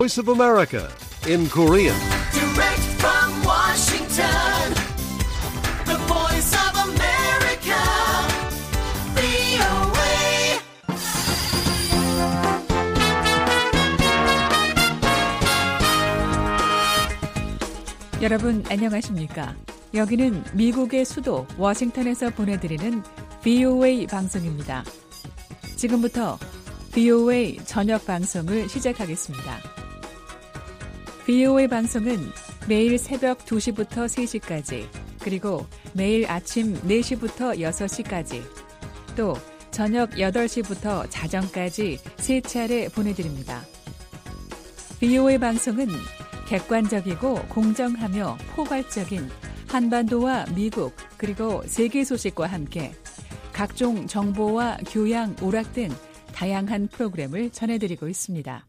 Voice of America in Korean. Direct from Washington, the Voice of America, VOA. 여러분 안녕하십니까? 여기는 미국의 수도 워싱턴에서 보내드리는 VOA 방송입니다. 지금부터 VOA 저녁 방송을 시작하겠습니다. VOA 방송은 매일 새벽 2시부터 3시까지, 그리고 매일 아침 4시부터 6시까지, 또 저녁 8시부터 자정까지 3차례 보내드립니다. VOA 방송은 객관적이고 공정하며 포괄적인 한반도와 미국 그리고 세계 소식과 함께 각종 정보와 교양, 오락 등 다양한 프로그램을 전해드리고 있습니다.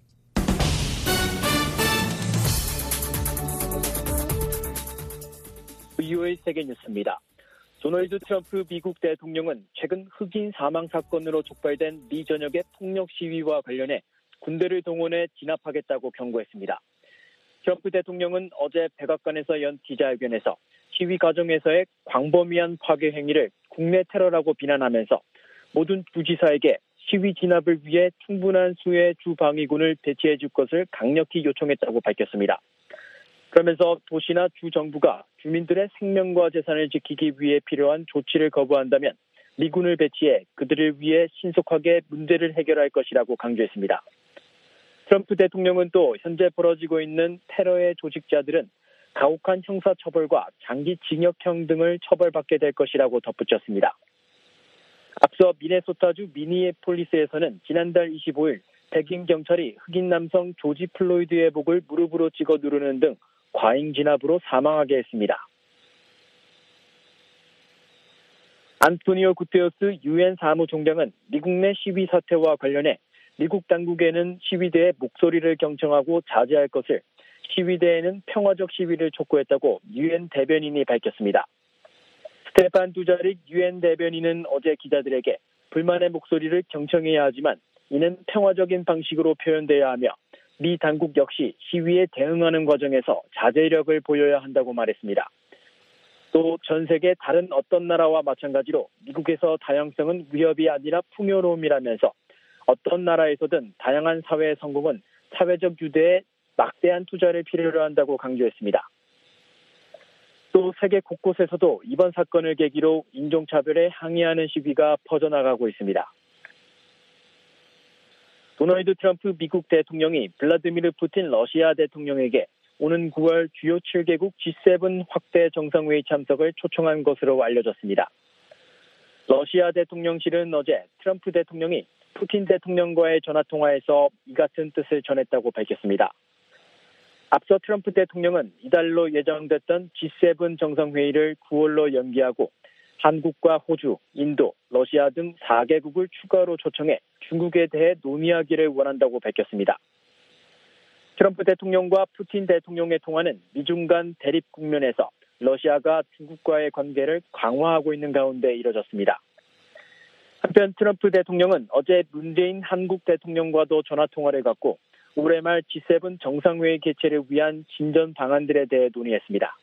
VOA 세계 뉴스입니다. 도널드 트럼프 미국 대통령은 최근 흑인 사망 사건으로 촉발된 미 전역의 폭력 시위와 관련해 군대를 동원해 진압하겠다고 경고했습니다. 트럼프 대통령은 어제 백악관에서 연 기자회견에서 시위 과정에서의 광범위한 파괴 행위를 국내 테러라고 비난하면서 모든 주지사에게 시위 진압을 위해 충분한 수의 주방위군을 배치해 줄 것을 강력히 요청했다고 밝혔습니다. 그러면서 도시나 주정부가 주민들의 생명과 재산을 지키기 위해 필요한 조치를 거부한다면 미군을 배치해 그들을 위해 신속하게 문제를 해결할 것이라고 강조했습니다. 트럼프 대통령은 또 현재 벌어지고 있는 테러의 조직자들은 가혹한 형사처벌과 장기 징역형 등을 처벌받게 될 것이라고 덧붙였습니다. 앞서 미네소타주 미니애폴리스에서는 지난달 25일 백인 경찰이 흑인 남성 조지 플로이드의 목을 무릎으로 찍어 누르는 등 과잉 진압으로 사망하게 했습니다. 안토니오 구테레스 유엔 사무총장은 미국 내 시위 사태와 관련해 미국 당국에는 시위대의 목소리를 경청하고 자제할 것을, 시위대에는 평화적 시위를 촉구했다고 유엔 대변인이 밝혔습니다. 스테판 두자릭 유엔 대변인은 어제 기자들에게 불만의 목소리를 경청해야 하지만 이는 평화적인 방식으로 표현돼야 하며 미 당국 역시 시위에 대응하는 과정에서 자제력을 보여야 한다고 말했습니다. 또 전 세계 다른 어떤 나라와 마찬가지로 미국에서 다양성은 위협이 아니라 풍요로움이라면서 어떤 나라에서든 다양한 사회의 성공은 사회적 유대에 막대한 투자를 필요로 한다고 강조했습니다. 또 세계 곳곳에서도 이번 사건을 계기로 인종차별에 항의하는 시위가 퍼져나가고 있습니다. 도널드 트럼프 미국 대통령이 블라디미르 푸틴 러시아 대통령에게 오는 9월 주요 7개국 G7 확대 정상회의 참석을 초청한 것으로 알려졌습니다. 러시아 대통령실은 어제 트럼프 대통령이 푸틴 대통령과의 전화통화에서 이 같은 뜻을 전했다고 밝혔습니다. 앞서 트럼프 대통령은 이달로 예정됐던 G7 정상회의를 9월로 연기하고 한국과 호주, 인도, 러시아 등 4개국을 추가로 초청해 중국에 대해 논의하기를 원한다고 밝혔습니다. 트럼프 대통령과 푸틴 대통령의 통화는 미중 간 대립 국면에서 러시아가 중국과의 관계를 강화하고 있는 가운데 이뤄졌습니다. 한편 트럼프 대통령은 어제 문재인 한국 대통령과도 전화통화를 갖고 올해 말 G7 정상회의 개최를 위한 진전 방안들에 대해 논의했습니다.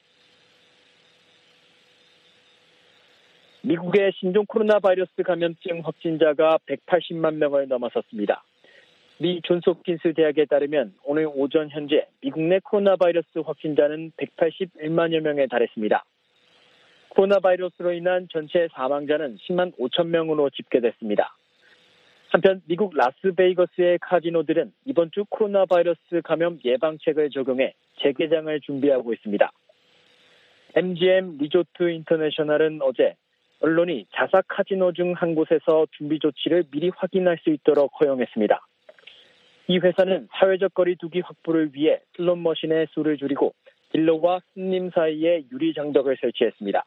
미국의 신종 코로나 바이러스 감염증 확진자가 180만 명을 넘어섰습니다. 미 존스홉킨스 대학에 따르면 오늘 오전 현재 미국 내 코로나 바이러스 확진자는 181만여 명에 달했습니다. 코로나 바이러스로 인한 전체 사망자는 10만 5천 명으로 집계됐습니다. 한편 미국 라스베이거스의 카지노들은 이번 주 코로나 바이러스 감염 예방책을 적용해 재개장을 준비하고 있습니다. MGM 리조트 인터내셔널은 어제 언론이 자사 카지노 중 한 곳에서 준비 조치를 미리 확인할 수 있도록 허용했습니다. 이 회사는 사회적 거리 두기 확보를 위해 슬롯 머신의 수를 줄이고 딜러와 손님 사이에 유리 장벽을 설치했습니다.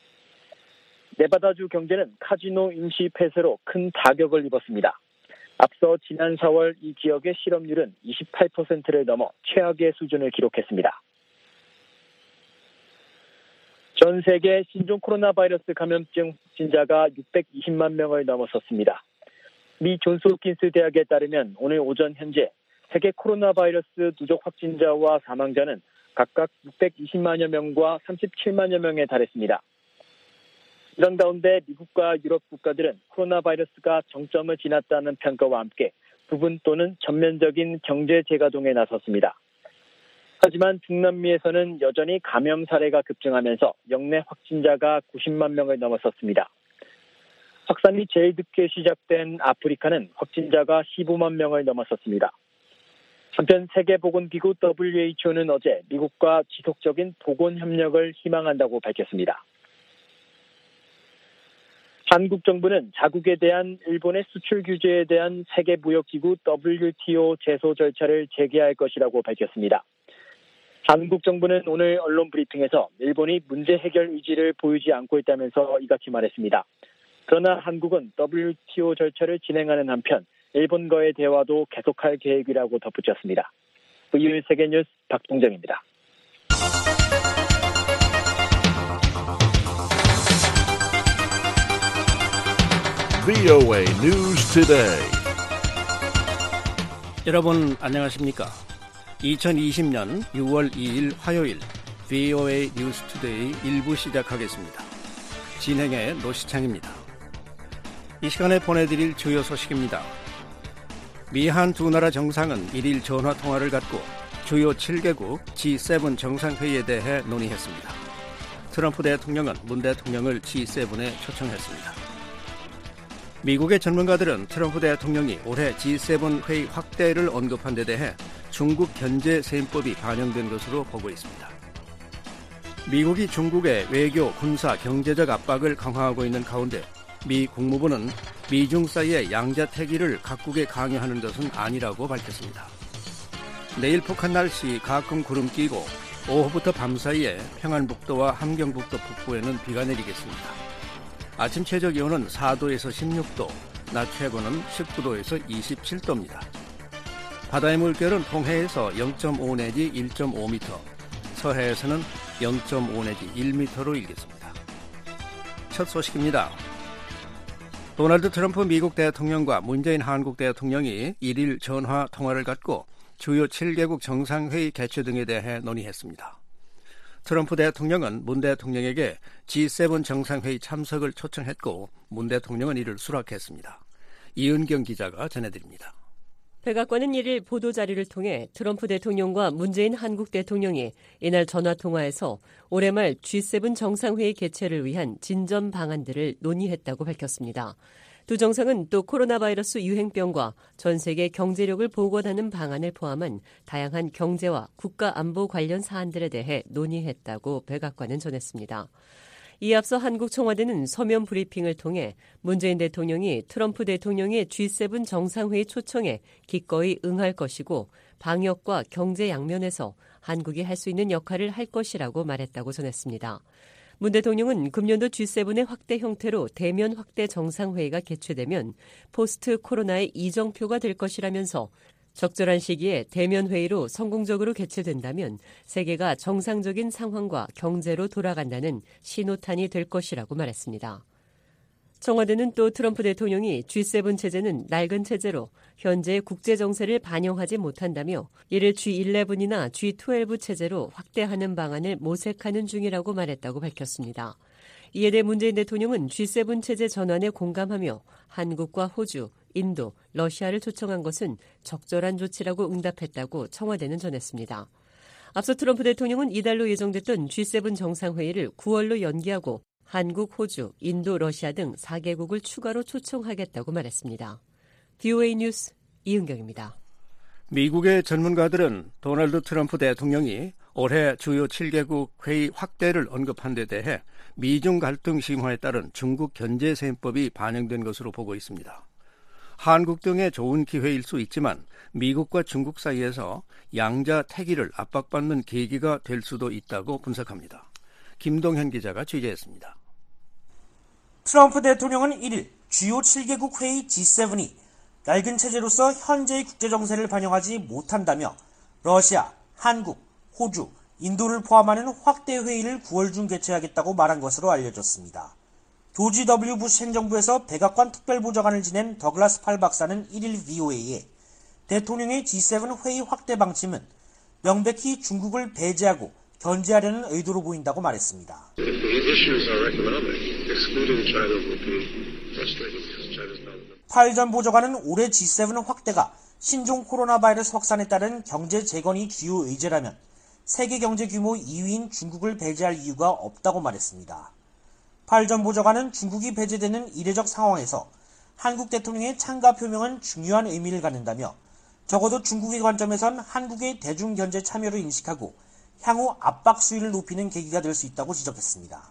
네바다주 경제는 카지노 임시 폐쇄로 큰 타격을 입었습니다. 앞서 지난 4월 이 지역의 실업률은 28%를 넘어 최악의 수준을 기록했습니다. 전 세계 신종 코로나 바이러스 감염증 확진자가 620만 명을 넘어섰습니다. 미 존스홉킨스 대학에 따르면 오늘 오전 현재 세계 코로나 바이러스 누적 확진자와 사망자는 각각 620만여 명과 37만여 명에 달했습니다. 이런 가운데 미국과 유럽 국가들은 코로나 바이러스가 정점을 지났다는 평가와 함께 부분 또는 전면적인 경제 재가동에 나섰습니다. 하지만 중남미에서는 여전히 감염 사례가 급증하면서 역내 확진자가 90만 명을 넘어섰습니다. 확산이 제일 늦게 시작된 아프리카는 확진자가 15만 명을 넘어섰습니다. 한편 세계보건기구 WHO는 어제 미국과 지속적인 보건 협력을 희망한다고 밝혔습니다. 한국 정부는 자국에 대한 일본의 수출 규제에 대한 세계무역기구 WTO 제소 절차를 재개할 것이라고 밝혔습니다. 한국 정부는 오늘 언론 브리핑에서 일본이 문제 해결 의지를 보이지 않고 있다면서 이같이 말했습니다. 그러나 한국은 WTO 절차를 진행하는 한편 일본과의 대화도 계속할 계획이라고 덧붙였습니다. VOE 세계뉴스 박동정입니다. VOA News Today. 여러분 안녕하십니까? 2020년 6월 2일 화요일 VOA 뉴스 투데이 1부 시작하겠습니다. 진행의 노시창입니다. 이 시간에 보내드릴 주요 소식입니다. 미한 두 나라 정상은 1일 전화통화를 갖고 주요 7개국 G7 정상회의에 대해 논의했습니다. 트럼프 대통령은 문 대통령을 G7에 초청했습니다. 미국의 전문가들은 트럼프 대통령이 올해 G7 회의 확대를 언급한 데 대해 중국 견제 세법이 반영된 것으로 보고 있습니다. 미국이 중국의 외교, 군사, 경제적 압박을 강화하고 있는 가운데 미 국무부는 미중 사이의 양자태기를 각국에 강요하는 것은 아니라고 밝혔습니다. 내일 북한 날씨 가끔 구름 끼고 오후부터 밤 사이에 평안북도와 함경북도 북부에는 비가 내리겠습니다. 아침 최저 기온은 4도에서 16도, 낮 최고는 19도에서 27도입니다. 바다의 물결은 동해에서 0.5 내지 1.5m, 서해에서는 0.5 내지 1m로 일겠습니다. 첫 소식입니다. 도널드 트럼프 미국 대통령과 문재인 한국 대통령이 1일 전화 통화를 갖고 주요 7개국 정상회의 개최 등에 대해 논의했습니다. 트럼프 대통령은 문 대통령에게 G7 정상회의 참석을 초청했고 문 대통령은 이를 수락했습니다. 이은경 기자가 전해드립니다. 백악관은 1일 보도자료를 통해 트럼프 대통령과 문재인 한국 대통령이 이날 전화통화에서 올해 말 G7 정상회의 개최를 위한 진전 방안들을 논의했다고 밝혔습니다. 두 정상은 또 코로나 바이러스 유행병과 전 세계 경제력을 보건하는 방안을 포함한 다양한 경제와 국가 안보 관련 사안들에 대해 논의했다고 백악관은 전했습니다. 이에 앞서 한국 청와대는 서면 브리핑을 통해 문재인 대통령이 트럼프 대통령의 G7 정상회의 초청에 기꺼이 응할 것이고 방역과 경제 양면에서 한국이 할 수 있는 역할을 할 것이라고 말했다고 전했습니다. 문 대통령은 금년도 G7의 확대 형태로 대면 확대 정상회의가 개최되면 포스트 코로나의 이정표가 될 것이라면서 적절한 시기에 대면 회의로 성공적으로 개최된다면 세계가 정상적인 상황과 경제로 돌아간다는 신호탄이 될 것이라고 말했습니다. 청와대는 또 트럼프 대통령이 G7 체제는 낡은 체제로 현재의 국제 정세를 반영하지 못한다며 이를 G11이나 G12 체제로 확대하는 방안을 모색하는 중이라고 말했다고 밝혔습니다. 이에 대해 문재인 대통령은 G7 체제 전환에 공감하며 한국과 호주, 인도, 러시아를 초청한 것은 적절한 조치라고 응답했다고 청와대는 전했습니다. 앞서 트럼프 대통령은 이달로 예정됐던 G7 정상회의를 9월로 연기하고 한국, 호주, 인도, 러시아 등 4개국을 추가로 초청하겠다고 말했습니다. VOA 뉴스 이은경입니다. 미국의 전문가들은 도널드 트럼프 대통령이 올해 주요 7개국 회의 확대를 언급한 데 대해 미중 갈등 심화에 따른 중국 견제세법이 반영된 것으로 보고 있습니다. 한국 등의 좋은 기회일 수 있지만 미국과 중국 사이에서 양자태기를 압박받는 계기가 될 수도 있다고 분석합니다. 김동현 기자가 취재했습니다. 트럼프 대통령은 1일 주요 7개국 회의 G7이 낡은 체제로서 현재의 국제정세를 반영하지 못한다며 러시아, 한국, 호주, 인도를 포함하는 확대 회의를 9월 중 개최하겠다고 말한 것으로 알려졌습니다. 조지 W. 부시 행정부에서 백악관 특별보좌관을 지낸 더글라스 팔 박사는 1일 VOA에 대통령의 G7 회의 확대 방침은 명백히 중국을 배제하고 견제하려는 의도로 보인다고 말했습니다. 파일 전 보좌관은 올해 G7 확대가 신종 코로나 바이러스 확산에 따른 경제 재건이 주요 의제라면 세계 경제 규모 2위인 중국을 배제할 이유가 없다고 말했습니다. 파일 전 보좌관은 중국이 배제되는 이례적 상황에서 한국 대통령의 참가 표명은 중요한 의미를 갖는다며 적어도 중국의 관점에선 한국의 대중경제 참여를 인식하고 향후 압박 수위를 높이는 계기가 될 수 있다고 지적했습니다.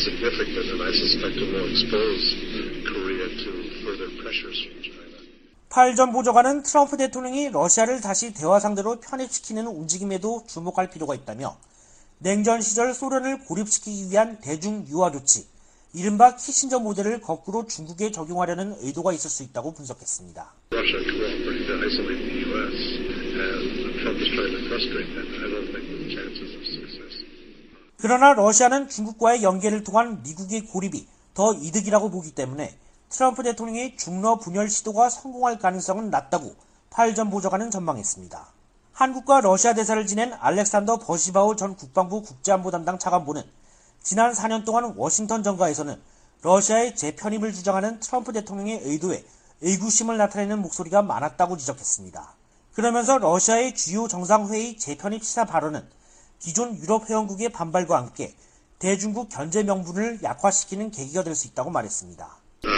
파일 전 보좌관은 트럼프 대통령이 러시아를 다시 대화 상대로 편입시키는 움직임에도 주목할 필요가 있다며 냉전 시절 소련을 고립시키기 위한 대중 유화 조치, 이른바 키신저 모델을 거꾸로 중국에 적용하려는 의도가 있을 수 있다고 분석했습니다. 그러나 러시아는 중국과의 연계를 통한 미국의 고립이 더 이득이라고 보기 때문에 트럼프 대통령의 중러 분열 시도가 성공할 가능성은 낮다고 파일 전 보좌관은 전망했습니다. 한국과 러시아 대사를 지낸 알렉산더 버시바우 전 국방부 국제안보 담당 차관보는 지난 4년 동안 워싱턴 정가에서는 러시아의 재편입을 주장하는 트럼프 대통령의 의도에 의구심을 나타내는 목소리가 많았다고 지적했습니다. 그러면서 러시아의 주요 정상회의 재편입 시사 발언은 기존 유럽 회원국의 반발과 함께 대중국 견제 명분을 약화시키는 계기가 될 수 있다고 말했습니다.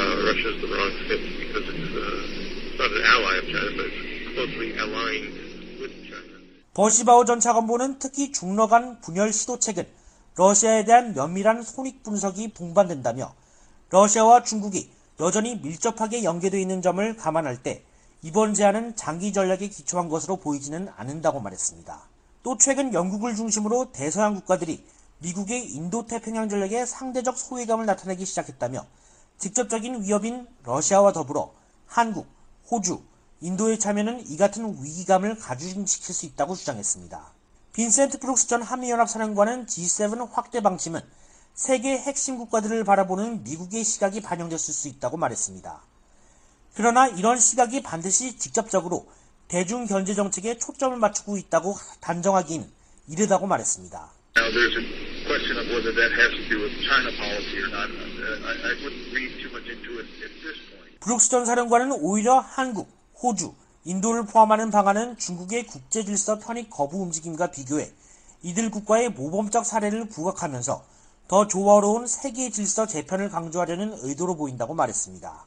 버시바우 전 차관보는 특히 중러 간 분열 시도 책은 러시아에 대한 면밀한 손익 분석이 동반된다며 러시아와 중국이 여전히 밀접하게 연계되어 있는 점을 감안할 때 이번 제안은 장기 전략에 기초한 것으로 보이지는 않는다고 말했습니다. 또 최근 영국을 중심으로 대서양 국가들이 미국의 인도태평양 전략에 상대적 소외감을 나타내기 시작했다며 직접적인 위협인 러시아와 더불어 한국, 호주, 인도의 참여는 이 같은 위기감을 가중시킬 수 있다고 주장했습니다. 빈센트 브룩스 전 한미연합사령관은 G7 확대 방침은 세계 핵심 국가들을 바라보는 미국의 시각이 반영됐을 수 있다고 말했습니다. 그러나 이런 시각이 반드시 직접적으로 대중 견제 정책에 초점을 맞추고 있다고 단정하기는 이르다고 말했습니다. 브룩스 전 사령관은 오히려 한국, 호주, 인도를 포함하는 방안은 중국의 국제질서 편입 거부 움직임과 비교해 이들 국가의 모범적 사례를 부각하면서 더 조화로운 세계 질서 재편을 강조하려는 의도로 보인다고 말했습니다.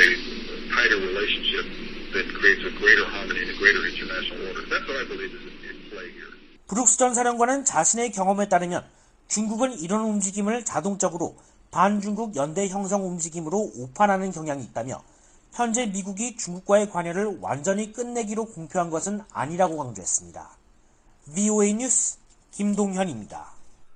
브룩스 전 사령관은 자신의 경험에 따르면 중국은 이런 움직임을 자동적으로 반중국 연대 형성 움직임으로 오판하는 경향이 있다며 현재 미국이 중국과의 관여를 완전히 끝내기로 공표한 것은 아니라고 강조했습니다. VOA 뉴스 김동현입니다.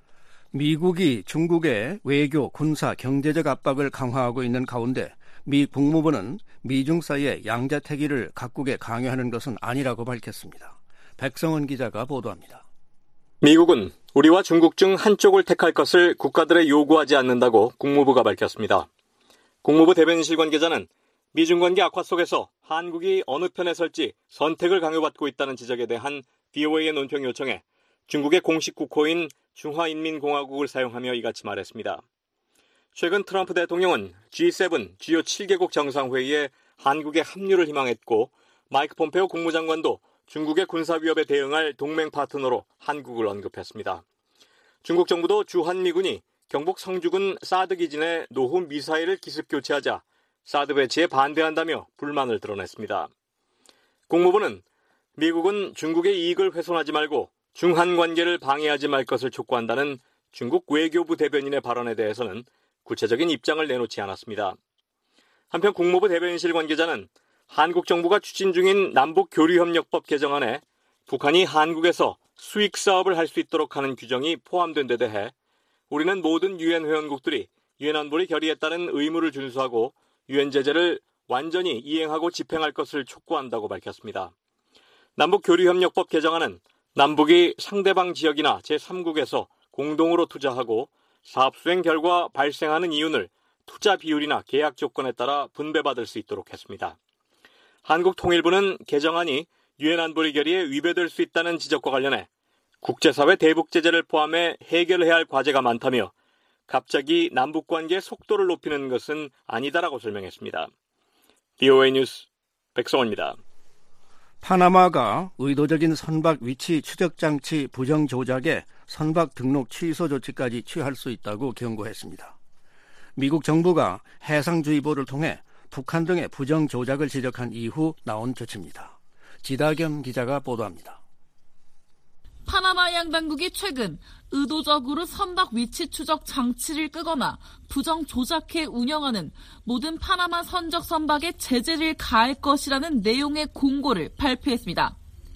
미국이 중국의 외교, 군사, 경제적 압박을 강화하고 있는 가운데 미 국무부는 미중 사이의 양자태기를 각국에 강요하는 것은 아니라고 밝혔습니다. 백성원 기자가 보도합니다. 미국은 우리와 중국 중 한쪽을 택할 것을 국가들에 요구하지 않는다고 국무부가 밝혔습니다. 국무부 대변인실 관계자는 미중 관계 악화 속에서 한국이 어느 편에 설지 선택을 강요받고 있다는 지적에 대한 VOA의 논평 요청에 중국의 공식 국호인 중화인민공화국을 사용하며 이같이 말했습니다. 최근 트럼프 대통령은 G7 주요 7개국 정상회의에 한국의 합류를 희망했고 마이크 폼페오 국무장관도 중국의 군사위협에 대응할 동맹 파트너로 한국을 언급했습니다. 중국 정부도 주한미군이 경북 성주군 사드 기진에 노후 미사일을 기습 교체하자 사드 배치에 반대한다며 불만을 드러냈습니다. 국무부는 미국은 중국의 이익을 훼손하지 말고 중한 관계를 방해하지 말 것을 촉구한다는 중국 외교부 대변인의 발언에 대해서는 구체적인 입장을 내놓지 않았습니다. 한편 국무부 대변인실 관계자는 한국 정부가 추진 중인 남북교류협력법 개정안에 북한이 한국에서 수익 사업을 할 수 있도록 하는 규정이 포함된 데 대해 우리는 모든 유엔 회원국들이 유엔 안보리 결의에 따른 의무를 준수하고 유엔 제재를 완전히 이행하고 집행할 것을 촉구한다고 밝혔습니다. 남북교류협력법 개정안은 남북이 상대방 지역이나 제3국에서 공동으로 투자하고 사업 수행 결과 발생하는 이윤을 투자 비율이나 계약 조건에 따라 분배받을 수 있도록 했습니다. 한국통일부는 개정안이 유엔 안보리 결의에 위배될 수 있다는 지적과 관련해 국제사회 대북 제재를 포함해 해결해야 할 과제가 많다며 갑자기 남북관계의 속도를 높이는 것은 아니다라고 설명했습니다. VOA 뉴스 백성원입니다. 파나마가 의도적인 선박 위치 추적 장치 부정 조작에 선박 등록 취소 조치까지 취할 수 있다고 경고했습니다. 미국 정부가 해상주의보를 통해 북한 등의 부정 조작을 지적한 이후 나온 조치입니다. 지다겸 기자가 보도합니다. 파나마 해양 당국이 최근 의도적으로 선박 위치 추적 장치를 끄거나 부정 조작해 운영하는 모든 파나마 선적 선박에 제재를 가할 것이라는 내용의 공고를 발표했습니다.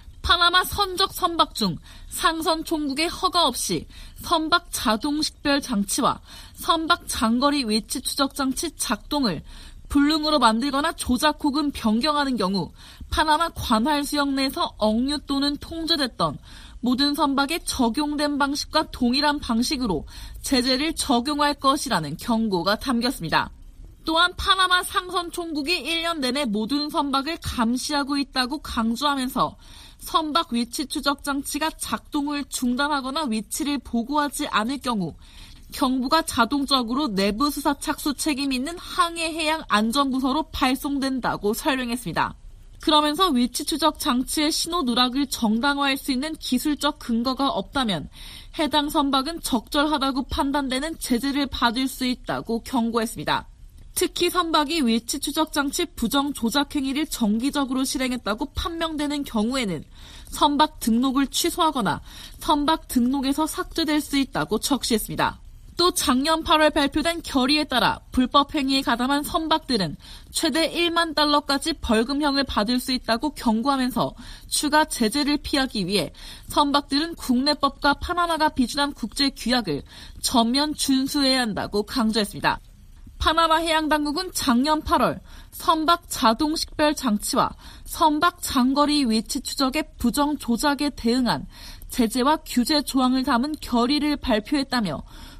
파나마 선적 선박 중 상선 총국의 허가 없이 선박 자동 식별 장치와 선박 장거리 위치 추적 장치 작동을 불능으로 만들거나 조작 혹은 변경하는 경우 파나마 관할 수역 내에서 억류 또는 통제됐던 모든 선박에 적용된 방식과 동일한 방식으로 제재를 적용할 것이라는 경고가 담겼습니다. 또한 파나마 상선 총국이 1년 내내 모든 선박을 감시하고 있다고 강조하면서 선박 위치 추적 장치가 작동을 중단하거나 위치를 보고하지 않을 경우 경부가 자동적으로 내부 수사 착수 책임이 있는 항해해양안전부서로 발송된다고 설명했습니다. 그러면서 위치 추적 장치의 신호 누락을 정당화할 수 있는 기술적 근거가 없다면 해당 선박은 적절하다고 판단되는 제재를 받을 수 있다고 경고했습니다. 특히 선박이 위치 추적 장치 부정 조작 행위를 정기적으로 실행했다고 판명되는 경우에는 선박 등록을 취소하거나 선박 등록에서 삭제될 수 있다고 적시했습니다. 또 작년 8월 발표된 결의에 따라 불법 행위에 가담한 선박들은 최대 1만 달러까지 벌금형을 받을 수 있다고 경고하면서 추가 제재를 피하기 위해 선박들은 국내법과 파나마가 비준한 국제 규약을 전면 준수해야 한다고 강조했습니다. 파나마 해양당국은 작년 8월 선박 자동 식별 장치와 선박 장거리 위치 추적의 부정 조작에 대응한 제재와 규제 조항을 담은 결의를 발표했다며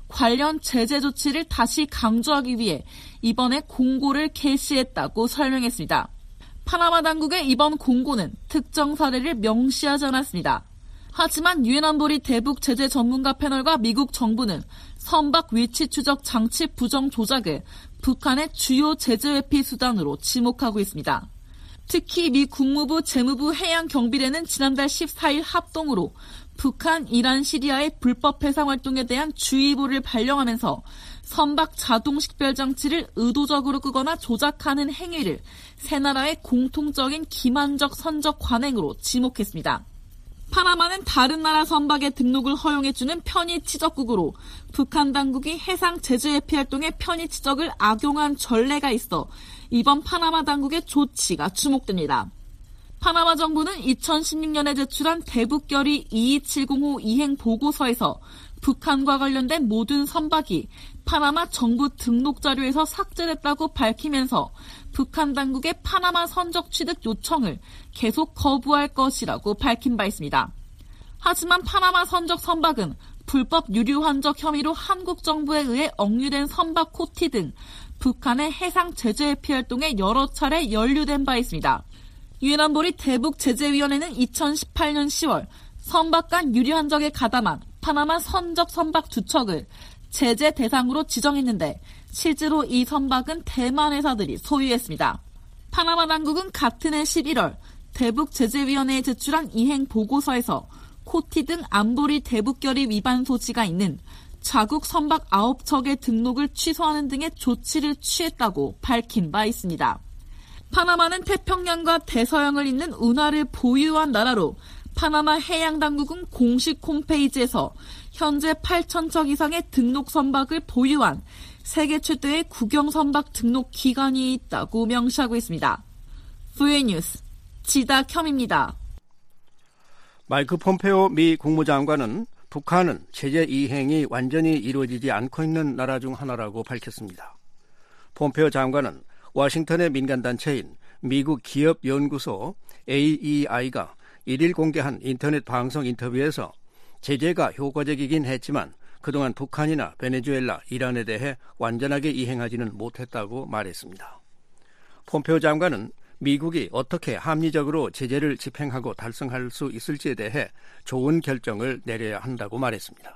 관련 제재 조치를 다시 강조하기 위해 이번에 공고를 게시했다고 설명했습니다. 파나마 당국의 이번 공고는 특정 사례를 명시하지 않았습니다. 하지만 유엔 안보리 대북 제재 전문가 패널과 미국 정부는 선박 위치 추적 장치 부정 조작을 북한의 주요 제재 회피 수단으로 지목하고 있습니다. 특히 미 국무부 재무부 해양경비대는 지난달 14일 합동으로 북한, 이란, 시리아의 불법 해상 활동에 대한 주의보를 발령하면서 선박 자동 식별 장치를 의도적으로 끄거나 조작하는 행위를 세 나라의 공통적인 기만적 선적 관행으로 지목했습니다. 파나마는 다른 나라 선박의 등록을 허용해주는 편의 치적국으로 북한 당국이 해상 제재 회피 활동에 편의 치적을 악용한 전례가 있어 이번 파나마 당국의 조치가 주목됩니다. 파나마 정부는 2016년에 제출한 대북결의 22705 이행 보고서에서 북한과 관련된 모든 선박이 파나마 정부 등록 자료에서 삭제됐다고 밝히면서 북한 당국의 파나마 선적 취득 요청을 계속 거부할 것이라고 밝힌 바 있습니다. 하지만 파나마 선적 선박은 불법 유류 환적 혐의로 한국 정부에 의해 억류된 선박 코티 등 북한의 해상 제재 회피 활동에 여러 차례 연루된 바 있습니다. 유엔 안보리 대북제재위원회는 2018년 10월 선박 간 유류 환적에 가담한 파나마 선적 선박 2척을 제재 대상으로 지정했는데 실제로 이 선박은 대만 회사들이 소유했습니다. 파나마 당국은 같은 해 11월 대북제재위원회에 제출한 이행 보고서에서 코티 등 안보리 대북결의 위반 소지가 있는 자국 선박 9척의 등록을 취소하는 등의 조치를 취했다고 밝힌 바 있습니다. 파나마는 태평양과 대서양을 잇는 운하를 보유한 나라로 파나마 해양당국은 공식 홈페이지에서 현재 8,000척 이상의 등록 선박을 보유한 세계 최대의 국영선박 등록 기관이 있다고 명시하고 있습니다. VOA 뉴스 지다켬입니다. 마이크 폼페오 미 국무장관은 북한은 제재 이행이 완전히 이루어지지 않고 있는 나라 중 하나라고 밝혔습니다. 폼페오 장관은 워싱턴의 민간단체인 미국 기업연구소 AEI가 1일 공개한 인터넷 방송 인터뷰에서 제재가 효과적이긴 했지만 그동안 북한이나 베네수엘라, 이란에 대해 완전하게 이행하지는 못했다고 말했습니다. 폼페오 장관은 미국이 어떻게 합리적으로 제재를 집행하고 달성할 수 있을지에 대해 좋은 결정을 내려야 한다고 말했습니다.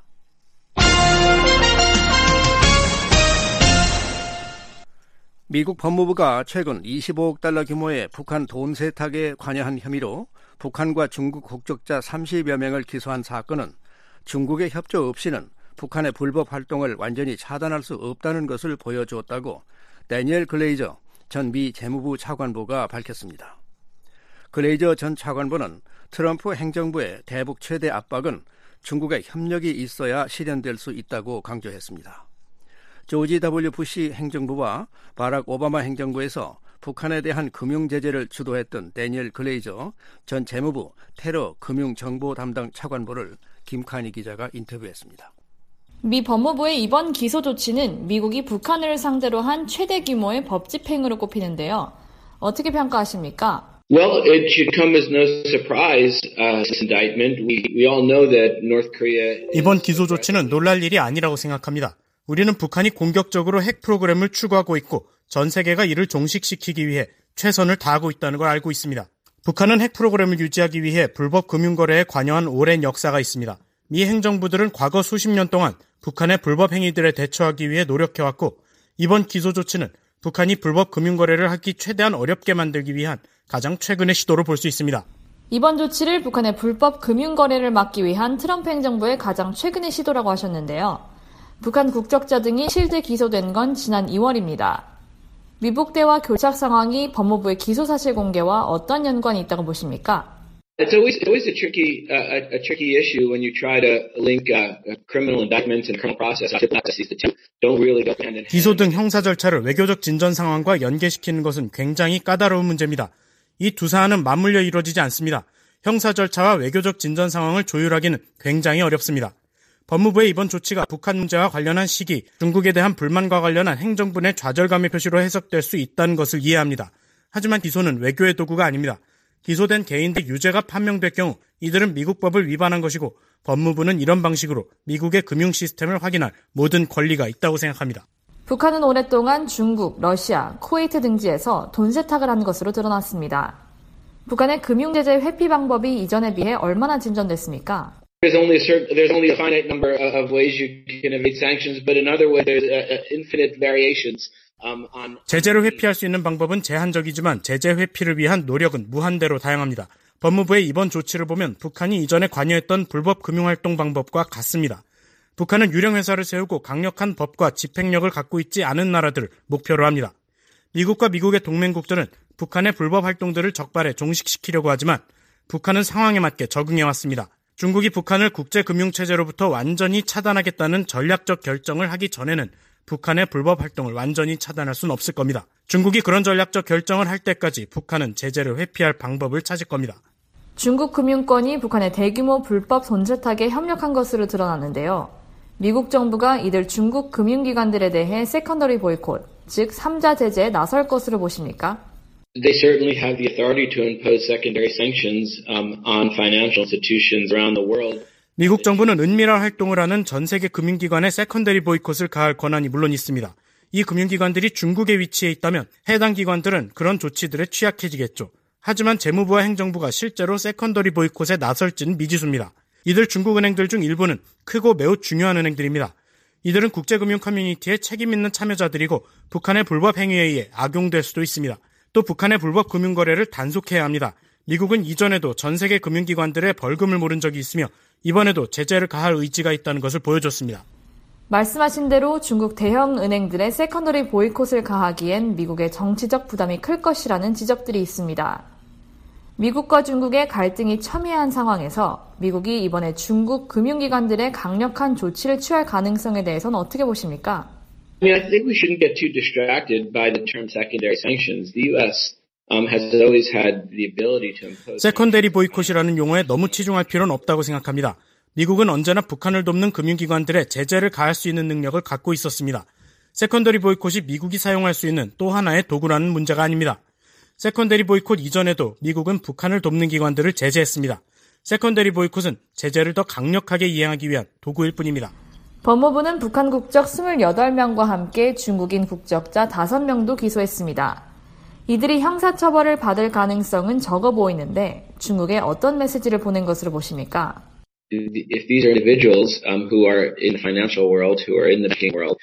미국 법무부가 최근 25억 달러 규모의 북한 돈 세탁에 관여한 혐의로 북한과 중국 국적자 30여 명을 기소한 사건은 중국의 협조 없이는 북한의 불법 활동을 완전히 차단할 수 없다는 것을 보여주었다고 데니엘 글레이저 전 미 재무부 차관보가 밝혔습니다. 글레이저 전 차관보는 트럼프 행정부의 대북 최대 압박은 중국의 협력이 있어야 실현될 수 있다고 강조했습니다. 조지 W. 부시 행정부와 바락 오바마 행정부에서 북한에 대한 금융 제재를 주도했던 데니엘 글레이저 전 재무부 테러 금융 정보 담당 차관보를 김칸희 기자가 인터뷰했습니다. 미 법무부의 이번 기소 조치는 미국이 북한을 상대로 한 최대 규모의 법 집행으로 꼽히는데요. 어떻게 평가하십니까? Well, it should come as no surprise, this indictment. We all know that North Korea... 이번 기소 조치는 놀랄 일이 아니라고 생각합니다. 우리는 북한이 공격적으로 핵 프로그램을 추구하고 있고 전 세계가 이를 종식시키기 위해 최선을 다하고 있다는 걸 알고 있습니다. 북한은 핵 프로그램을 유지하기 위해 불법 금융거래에 관여한 오랜 역사가 있습니다. 미 행정부들은 과거 수십 년 동안 북한의 불법 행위들에 대처하기 위해 노력해왔고 이번 기소 조치는 북한이 불법 금융거래를 하기 최대한 어렵게 만들기 위한 가장 최근의 시도로 볼 수 있습니다. 이번 조치를 북한의 불법 금융거래를 막기 위한 트럼프 행정부의 가장 최근의 시도라고 하셨는데요. 북한 국적자 등이 실제 기소된 건 지난 2월입니다. 미북대와 교착 상황이 법무부의 기소 사실 공개와 어떤 연관이 있다고 보십니까? It's always a tricky issue when you try to link criminal indictments and criminal process. The two don't really go hand in hand. 기소 등 형사 절차를 외교적 진전 상황과 연계시키는 것은 굉장히 까다로운 문제입니다. 이 두 사안은 맞물려 이루어지지 않습니다. 형사 절차와 외교적 진전 상황을 조율하기는 굉장히 어렵습니다. 법무부의 이번 조치가 북한 문제와 관련한 시기, 중국에 대한 불만과 관련한 행정부 내 좌절감의 표시로 해석될 수 있다는 것을 이해합니다. 하지만 기소는 외교의 도구가 아닙니다. 기소된 개인들 유죄가 판명될 경우 이들은 미국 법을 위반한 것이고 법무부는 이런 방식으로 미국의 금융 시스템을 확인할 모든 권리가 있다고 생각합니다. 북한은 오랫동안 중국, 러시아, 쿠웨이트 등지에서 돈 세탁을 한 것으로 드러났습니다. 북한의 금융 제재 회피 방법이 이전에 비해 얼마나 진전됐습니까? There's only a finite number of ways you can evade sanctions, but in other ways there's infinite variations. 제재를 회피할 수 있는 방법은 제한적이지만 제재 회피를 위한 노력은 무한대로 다양합니다. 법무부의 이번 조치를 보면 북한이 이전에 관여했던 불법 금융활동 방법과 같습니다. 북한은 유령 회사를 세우고 강력한 법과 집행력을 갖고 있지 않은 나라들을 목표로 합니다. 미국과 미국의 동맹국들은 북한의 불법 활동들을 적발해 종식시키려고 하지만 북한은 상황에 맞게 적응해왔습니다. 중국이 북한을 국제금융체제로부터 완전히 차단하겠다는 전략적 결정을 하기 전에는 북한의 불법 활동을 완전히 차단할 수는 없을 겁니다. 중국이 그런 전략적 결정을 할 때까지 북한은 제재를 회피할 방법을 찾을 겁니다. 중국 금융권이 북한의 대규모 불법 돈 세탁에 협력한 것으로 드러났는데요. 미국 정부가 이들 중국 금융기관들에 대해 세컨더리 보이콧, 즉 3자 제재에 나설 것으로 보십니까? They certainly have the authority to impose secondary sanctions on financial institutions around the world. 미국 정부는 은밀한 활동을 하는 전 세계 금융기관에 세컨더리 보이콧을 가할 권한이 물론 있습니다. 이 금융기관들이 중국에 위치해 있다면 해당 기관들은 그런 조치들에 취약해지겠죠. 하지만 재무부와 행정부가 실제로 세컨더리 보이콧에 나설지는 미지수입니다. 이들 중국 은행들 중 일부는 크고 매우 중요한 은행들입니다. 이들은 국제금융 커뮤니티의 책임 있는 참여자들이고 북한의 불법 행위에 의해 악용될 수도 있습니다. 또 북한의 불법 금융거래를 단속해야 합니다. 미국은 이전에도 전 세계 금융기관들의 벌금을 물은 적이 있으며 이번에도 제재를 가할 의지가 있다는 것을 보여줬습니다. 말씀하신 대로 중국 대형 은행들의 세컨더리 보이콧을 가하기엔 미국의 정치적 부담이 클 것이라는 지적들이 있습니다. 미국과 중국의 갈등이 첨예한 상황에서 미국이 이번에 중국 금융기관들의 강력한 조치를 취할 가능성에 대해서는 어떻게 보십니까? I think we shouldn't get too distracted by the term secondary sanctions. The U.S. has always had the ability to impose. 세컨더리 보이콧이라는 용어에 너무 치중할 필요는 없다고 생각합니다. 미국은 언제나 북한을 돕는 금융기관들의 제재를 가할 수 있는 능력을 갖고 있었습니다. 세컨더리 보이콧이 미국이 사용할 수 있는 또 하나의 도구라는 문제가 아닙니다. 세컨더리 보이콧 이전에도 미국은 북한을 돕는 기관들을 제재했습니다. 세컨더리 보이콧은 제재를 더 강력하게 이행하기 위한 도구일 뿐입니다. 법무부는 북한 국적 28명과 함께 중국인 국적자 5명도 기소했습니다. 이들이 형사처벌을 받을 가능성은 적어 보이는데 중국에 어떤 메시지를 보낸 것으로 보십니까? If these are individuals who are in the financial world, who are in the banking world,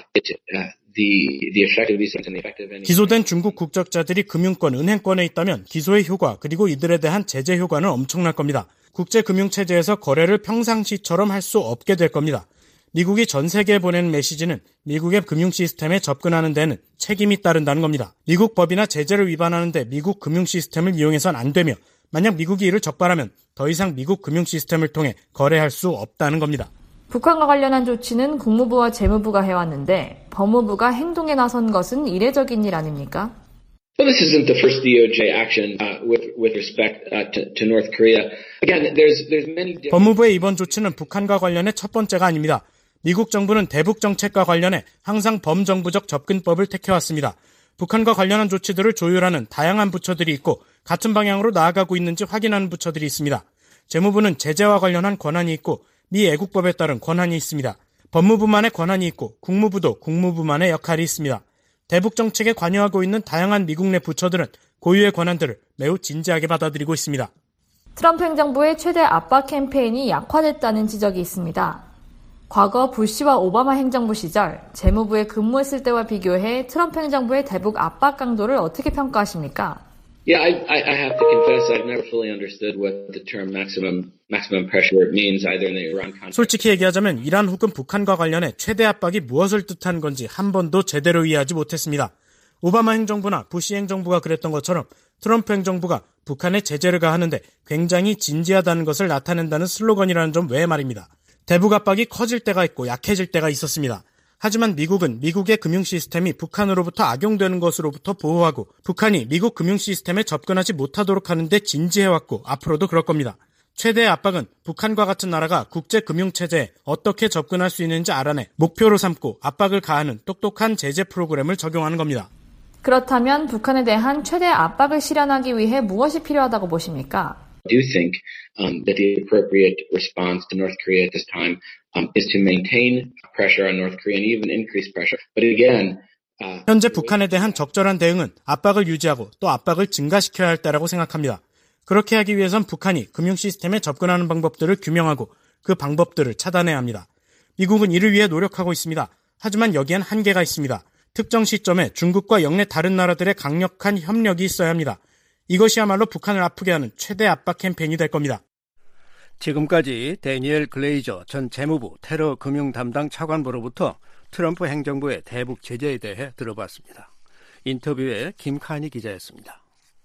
the effect of these things and the effect of any 기소된 중국 국적자들이 금융권, 은행권에 있다면 기소의 효과 그리고 이들에 대한 제재 효과는 엄청날 겁니다. 국제금융체제에서 거래를 평상시처럼 할 수 없게 될 겁니다. 미국이 전 세계에 보내는 메시지는 미국의 금융 시스템에 접근하는 데는 책임이 따른다는 겁니다. 미국 법이나 제재를 위반하는데 미국 금융 시스템을 이용해서는 안 되며 만약 미국이 이를 적발하면 더 이상 미국 금융 시스템을 통해 거래할 수 없다는 겁니다. 북한과 관련한 조치는 국무부와 재무부가 해왔는데 법무부가 행동에 나선 것은 이례적인 일 아닙니까? Well, this isn't the first DOJ action with respect to North Korea. Again, there's many. 법무부의 이번 조치는 북한과 관련해 첫 번째가 아닙니다. 미국 정부는 대북 정책과 관련해 항상 범정부적 접근법을 택해왔습니다. 북한과 관련한 조치들을 조율하는 다양한 부처들이 있고 같은 방향으로 나아가고 있는지 확인하는 부처들이 있습니다. 재무부는 제재와 관련한 권한이 있고 미 애국법에 따른 권한이 있습니다. 법무부만의 권한이 있고 국무부도 국무부만의 역할이 있습니다. 대북 정책에 관여하고 있는 다양한 미국 내 부처들은 고유의 권한들을 매우 진지하게 받아들이고 있습니다. 트럼프 행정부의 최대 압박 캠페인이 약화됐다는 지적이 있습니다. 과거 부시와 오바마 행정부 시절 재무부에 근무했을 때와 비교해 트럼프 행정부의 대북 압박 강도를 어떻게 평가하십니까? Yeah, I have to confess I've never fully understood what the term maximum pressure means either in the Iran context. 솔직히 얘기하자면 이란 혹은 북한과 관련해 최대 압박이 무엇을 뜻하는 건지 한 번도 제대로 이해하지 못했습니다. 오바마 행정부나 부시 행정부가 그랬던 것처럼 트럼프 행정부가 북한에 제재를 가하는데 굉장히 진지하다는 것을 나타낸다는 슬로건이라는 점 외에 말입니다. 대북 압박이 커질 때가 있고 약해질 때가 있었습니다. 하지만 미국은 미국의 금융 시스템이 북한으로부터 악용되는 것으로부터 보호하고 북한이 미국 금융 시스템에 접근하지 못하도록 하는데 진지해왔고 앞으로도 그럴 겁니다. 최대의 압박은 북한과 같은 나라가 국제 금융 체제에 어떻게 접근할 수 있는지 알아내 목표로 삼고 압박을 가하는 똑똑한 제재 프로그램을 적용하는 겁니다. 그렇다면 북한에 대한 최대 압박을 실현하기 위해 무엇이 필요하다고 보십니까? I do think that the appropriate response to North Korea at this time is to maintain pressure on North Korea and even increase pressure. But again, 현재 북한에 대한 적절한 대응은 압박을 유지하고 또 압박을 증가시켜야 할 때라고 생각합니다. 그렇게 하기 위해선 북한이 금융 시스템에 접근하는 방법들을 규명하고 그 방법들을 차단해야 합니다. 미국은 이를 위해 노력하고 있습니다. 하지만 여기엔 한계가 있습니다. 특정 시점에 중국과 영내 다른 나라들의 강력한 협력이 있어야 합니다. 이것이야말로 북한을 아프게 하는 최대 압박 캠페인이 될 겁니다. 지금까지 데니엘 글레이저 전 재무부 테러 금융 담당 차관보로부터 트럼프 행정부의 대북 제재에 대해 들어봤습니다. 인터뷰에 김칸희 기자였습니다.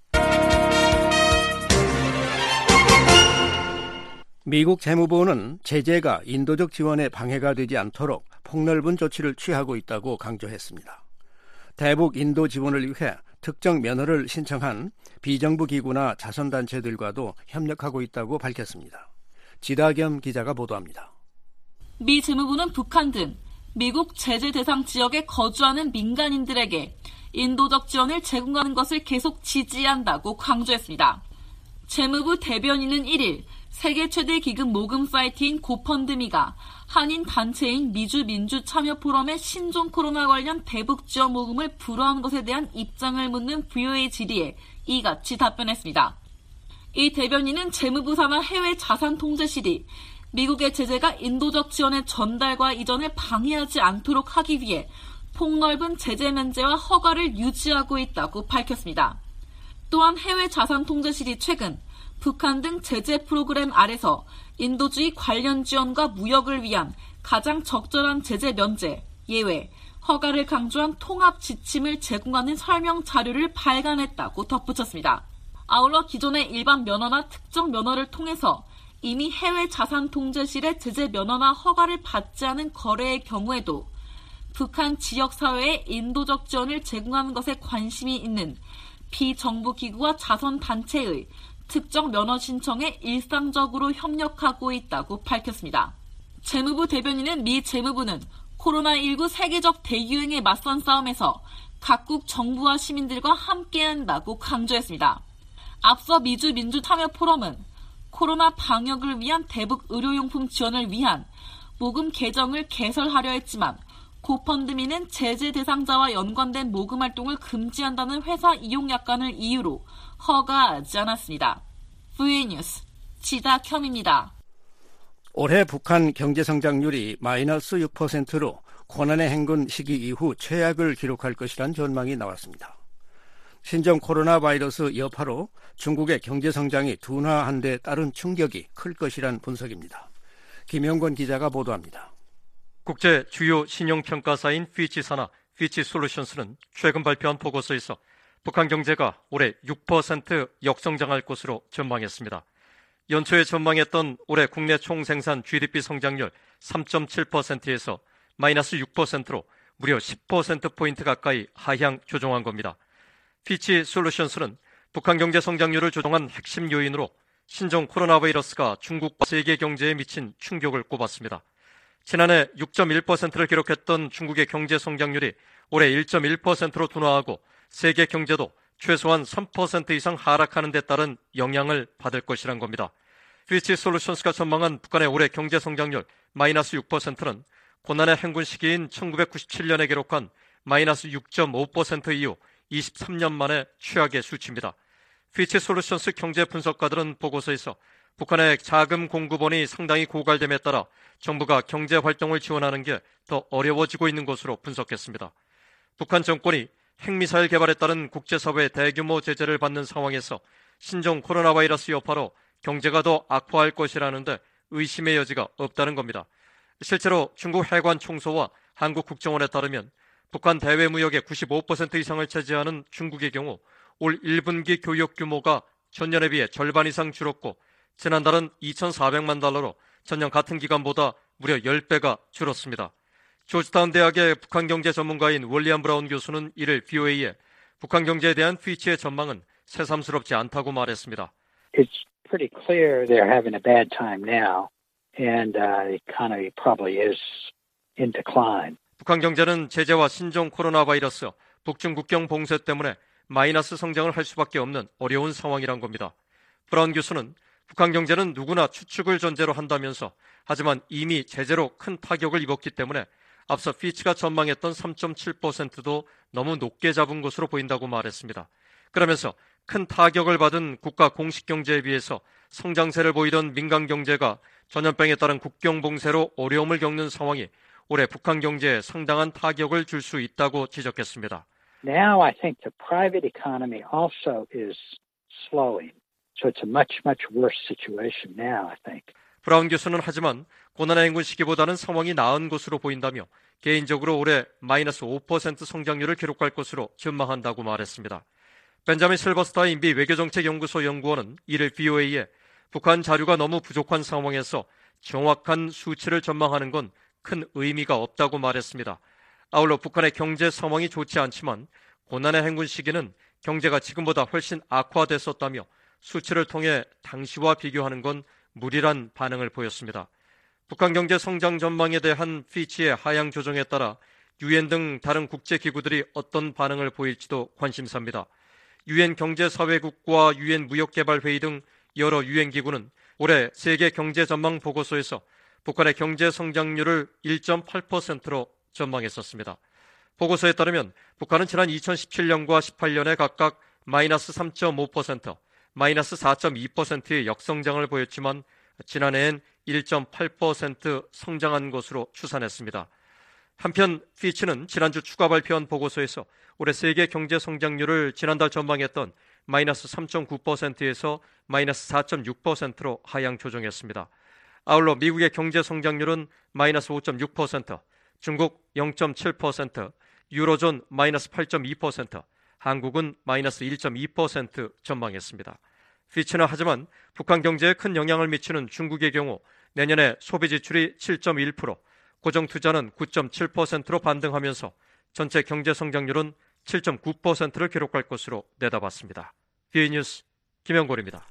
미국 재무부는 제재가 인도적 지원에 방해가 되지 않도록 폭넓은 조치를 취하고 있다고 강조했습니다. 대북 인도 지원을 위해 특정 면허를 신청한 비정부 기구나 자선단체들과도 협력하고 있다고 밝혔습니다. 지다겸 기자가 보도합니다. 미 재무부는 북한 등 미국 제재 대상 지역에 거주하는 민간인들에게 인도적 지원을 제공하는 것을 계속 지지한다고 강조했습니다. 재무부 대변인은 1일 세계 최대 기금 모금 사이트인 고펀드미가 한인 단체인 미주 민주 참여 포럼의 신종 코로나 관련 대북 지원 모금을 불허한 것에 대한 입장을 묻는 VOA 질의에 이같이 답변했습니다. 이 대변인은 재무부 산하 해외 자산 통제실이 미국의 제재가 인도적 지원의 전달과 이전을 방해하지 않도록 하기 위해 폭넓은 제재 면제와 허가를 유지하고 있다고 밝혔습니다. 또한 해외 자산 통제실이 최근 북한 등 제재 프로그램 아래서 인도주의 관련 지원과 무역을 위한 가장 적절한 제재 면제, 예외, 허가를 강조한 통합 지침을 제공하는 설명 자료를 발간했다고 덧붙였습니다. 아울러 기존의 일반 면허나 특정 면허를 통해서 이미 해외 자산 통제실의 제재 면허나 허가를 받지 않은 거래의 경우에도 북한 지역사회에 인도적 지원을 제공하는 것에 관심이 있는 비정부 기구와 자선단체의 특정 면허 신청에 일상적으로 협력하고 있다고 밝혔습니다. 재무부 대변인은 미 재무부는 코로나19 세계적 대유행에 맞선 싸움에서 각국 정부와 시민들과 함께한다고 강조했습니다. 앞서 미주 민주 참여 포럼은 코로나 방역을 위한 대북 의료용품 지원을 위한 모금 계정을 개설하려 했지만 고펀드미는 제재 대상자와 연관된 모금 활동을 금지한다는 회사 이용 약관을 이유로 허가하지 않았습니다. VOA 뉴스 지다켬입니다. 올해 북한 경제성장률이 마이너스 6%로 고난의 행군 시기 이후 최악을 기록할 것이란 전망이 나왔습니다. 신종 코로나 바이러스 여파로 중국의 경제성장이 둔화한 데 따른 충격이 클 것이란 분석입니다. 김영권 기자가 보도합니다. 국제 주요 신용평가사인 피치 산하 피치 솔루션스는 최근 발표한 보고서에서 북한 경제가 올해 6% 역성장할 것으로 전망했습니다. 연초에 전망했던 올해 국내 총생산 GDP 성장률 3.7%에서 마이너스 6%로 무려 10%포인트 가까이 하향 조정한 겁니다. 피치 솔루션스는 북한 경제 성장률을 조정한 핵심 요인으로 신종 코로나 바이러스가 중국과 세계 경제에 미친 충격을 꼽았습니다. 지난해 6.1%를 기록했던 중국의 경제 성장률이 올해 1.1%로 둔화하고 세계 경제도 최소한 3% 이상 하락하는 데 따른 영향을 받을 것이란 겁니다. 피치 솔루션스가 전망한 북한의 올해 경제 성장률 마이너스 6%는 고난의 행군 시기인 1997년에 기록한 마이너스 6.5% 이후 23년 만에 최악의 수치입니다. 피치 솔루션스 경제 분석가들은 보고서에서 북한의 자금 공급원이 상당히 고갈됨에 따라 정부가 경제 활동을 지원하는 게 더 어려워지고 있는 것으로 분석했습니다. 북한 정권이 핵미사일 개발에 따른 국제사회의 대규모 제재를 받는 상황에서 신종 코로나 바이러스 여파로 경제가 더 악화할 것이라는데 의심의 여지가 없다는 겁니다. 실제로 중국 해관 총소와 한국 국정원에 따르면 북한 대외 무역의 95% 이상을 차지하는 중국의 경우 올 1분기 교역 규모가 전년에 비해 절반 이상 줄었고 지난달은 2,400만 달러로 전년 같은 기간보다 무려 10배가 줄었습니다. 조지타운 대학의 북한 경제 전문가인 월리엄 브라운 교수는 이를 VOA에 북한 경제에 대한 피치의 전망은 새삼스럽지 않다고 말했습니다. It's pretty clear they're having a bad time now, and the economy probably is in decline. 북한 경제는 제재와 신종 코로나 바이러스, 북중 국경 봉쇄 때문에 마이너스 성장을 할 수밖에 없는 어려운 상황이란 겁니다. 브라운 교수는 북한 경제는 누구나 추측을 전제로 한다면서 하지만 이미 제재로 큰 타격을 입었기 때문에 앞서 피치가 전망했던 3.7%도 너무 높게 잡은 것으로 보인다고 말했습니다. 그러면서 큰 타격을 받은 국가 공식 경제에 비해서 성장세를 보이던 민간 경제가 전염병에 따른 국경 봉쇄로 어려움을 겪는 상황이 올해 북한 경제에 상당한 타격을 줄 수 있다고 지적했습니다. Now I think the private economy also is slowing. So it's a much worse situation now, I think. 브라운 교수는 하지만 고난의 행군 시기보다는 상황이 나은 것으로 보인다며 개인적으로 올해 마이너스 5% 성장률을 기록할 것으로 전망한다고 말했습니다. 벤자민 실버스터 인비 외교정책연구소 연구원은 이를 VOA에 북한 자료가 너무 부족한 상황에서 정확한 수치를 전망하는 건 큰 의미가 없다고 말했습니다. 아울러 북한의 경제 상황이 좋지 않지만 고난의 행군 시기는 경제가 지금보다 훨씬 악화됐었다며 수치를 통해 당시와 비교하는 건 무리란 반응을 보였습니다. 북한 경제 성장 전망에 대한 피치의 하향 조정에 따라 유엔 등 다른 국제기구들이 어떤 반응을 보일지도 관심사입니다. 유엔 경제사회국과 유엔 무역개발회의 등 여러 유엔 기구는 올해 세계 경제 전망 보고서에서 북한의 경제 성장률을 1.8%로 전망했었습니다. 보고서에 따르면 북한은 지난 2017년과 18년에 각각 마이너스 3.5%, 마이너스 4.2%의 역성장을 보였지만 지난해엔 1.8% 성장한 것으로 추산했습니다. 한편 피치는 지난주 추가 발표한 보고서에서 올해 세계 경제 성장률을 지난달 전망했던 마이너스 3.9%에서 마이너스 4.6%로 하향 조정했습니다. 아울러 미국의 경제 성장률은 마이너스 5.6%, 중국 0.7%, 유로존 마이너스 8.2%, 한국은 마이너스 1.2% 전망했습니다. 피치는 하지만 북한 경제에 큰 영향을 미치는 중국의 경우 내년에 소비 지출이 7.1%, 고정 투자는 9.7%로 반등하면서 전체 경제 성장률은 7.9%를 기록할 것으로 내다봤습니다. VOA 뉴스 김영골입니다.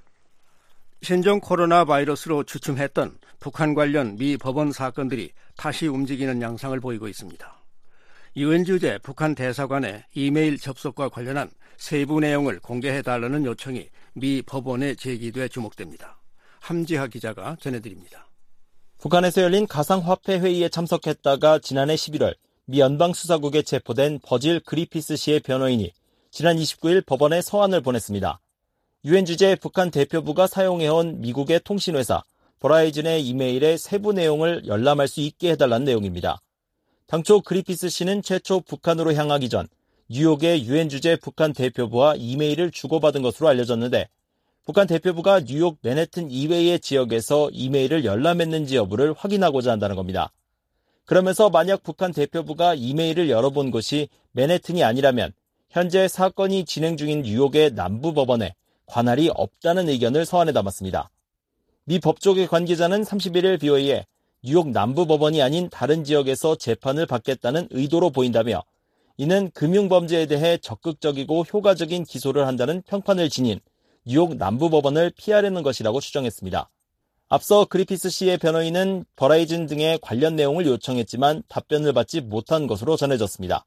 신종 코로나 바이러스로 주춤했던 북한 관련 미 법원 사건들이 다시 움직이는 양상을 보이고 있습니다. 유엔 주재 북한 대사관의 이메일 접속과 관련한 세부 내용을 공개해달라는 요청이 미 법원에 제기돼 주목됩니다. 함지하 기자가 전해드립니다. 북한에서 열린 가상화폐 회의에 참석했다가 지난해 11월 미 연방수사국에 체포된 버질 그리피스 씨의 변호인이 지난 29일 법원에 서한을 보냈습니다. 유엔 주재 북한 대표부가 사용해온 미국의 통신회사 버라이즌의 이메일의 세부 내용을 열람할 수 있게 해달라는 내용입니다. 당초 그리피스 씨는 최초 북한으로 향하기 전 뉴욕의 유엔 주재 북한 대표부와 이메일을 주고받은 것으로 알려졌는데 북한 대표부가 뉴욕 맨해튼 이외의 지역에서 이메일을 열람했는지 여부를 확인하고자 한다는 겁니다. 그러면서 만약 북한 대표부가 이메일을 열어본 곳이 맨해튼이 아니라면 현재 사건이 진행 중인 뉴욕의 남부 법원에 관할이 없다는 의견을 서한에 담았습니다. 미 법조계 관계자는 31일 BOA에 뉴욕 남부 법원이 아닌 다른 지역에서 재판을 받겠다는 의도로 보인다며 이는 금융범죄에 대해 적극적이고 효과적인 기소를 한다는 평판을 지닌 뉴욕 남부 법원을 피하려는 것이라고 추정했습니다. 앞서 그리피스 씨의 변호인은 버라이즌 등의 관련 내용을 요청했지만 답변을 받지 못한 것으로 전해졌습니다.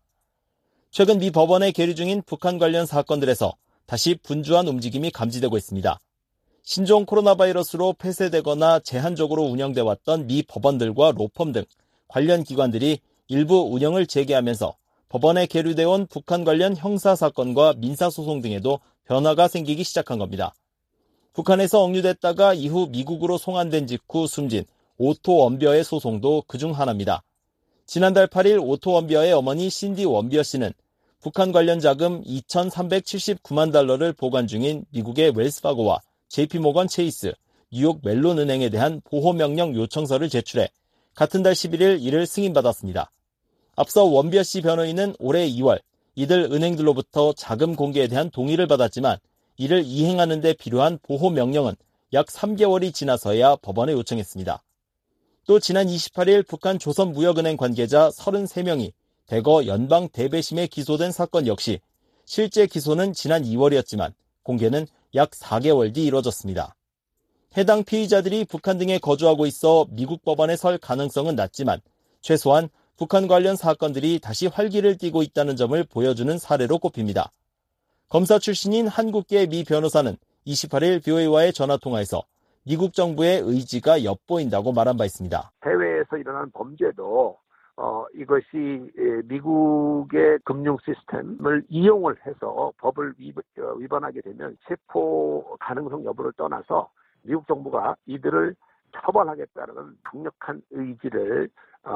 최근 미 법원에 계류 중인 북한 관련 사건들에서 다시 분주한 움직임이 감지되고 있습니다. 신종 코로나 바이러스로 폐쇄되거나 제한적으로 운영돼 왔던 미 법원들과 로펌 등 관련 기관들이 일부 운영을 재개하면서 법원에 계류되어 온 북한 관련 형사사건과 민사소송 등에도 변화가 생기기 시작한 겁니다. 북한에서 억류됐다가 이후 미국으로 송환된 직후 숨진 오토 원벼의 소송도 그중 하나입니다. 지난달 8일 오토 원벼의 어머니 신디 원벼 씨는 북한 관련 자금 2,379만 달러를 보관 중인 미국의 웰스파고와 JP모건 체이스, 뉴욕 멜론 은행에 대한 보호명령 요청서를 제출해 같은 달 11일 이를 승인받았습니다. 앞서 원벼 씨 변호인은 올해 2월 이들 은행들로부터 자금 공개에 대한 동의를 받았지만 이를 이행하는 데 필요한 보호명령은 약 3개월이 지나서야 법원에 요청했습니다. 또 지난 28일 북한 조선무역은행 관계자 33명이 대거 연방 대배심에 기소된 사건 역시 실제 기소는 지난 2월이었지만 공개는 약 4개월 뒤 이뤄졌습니다. 해당 피의자들이 북한 등에 거주하고 있어 미국 법원에 설 가능성은 낮지만 최소한 북한 관련 사건들이 다시 활기를 띠고 있다는 점을 보여주는 사례로 꼽힙니다. 검사 출신인 한국계 미 변호사는 28일 BOA와의 전화통화에서 미국 정부의 의지가 엿보인다고 말한 바 있습니다. 해외에서 일어난 범죄도 이것이 미국의 금융 시스템을 이용을 해서 법을 위반하게 되면 체포 가능성 여부를 떠나서 미국 정부가 이들을 처벌하겠다는 강력한 의지를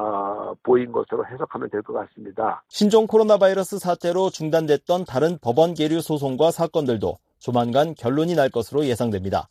보인 것으로 해석하면 될 것 같습니다. 신종 코로나 바이러스 사태로 중단됐던 다른 법원 계류 소송과 사건들도 조만간 결론이 날 것으로 예상됩니다.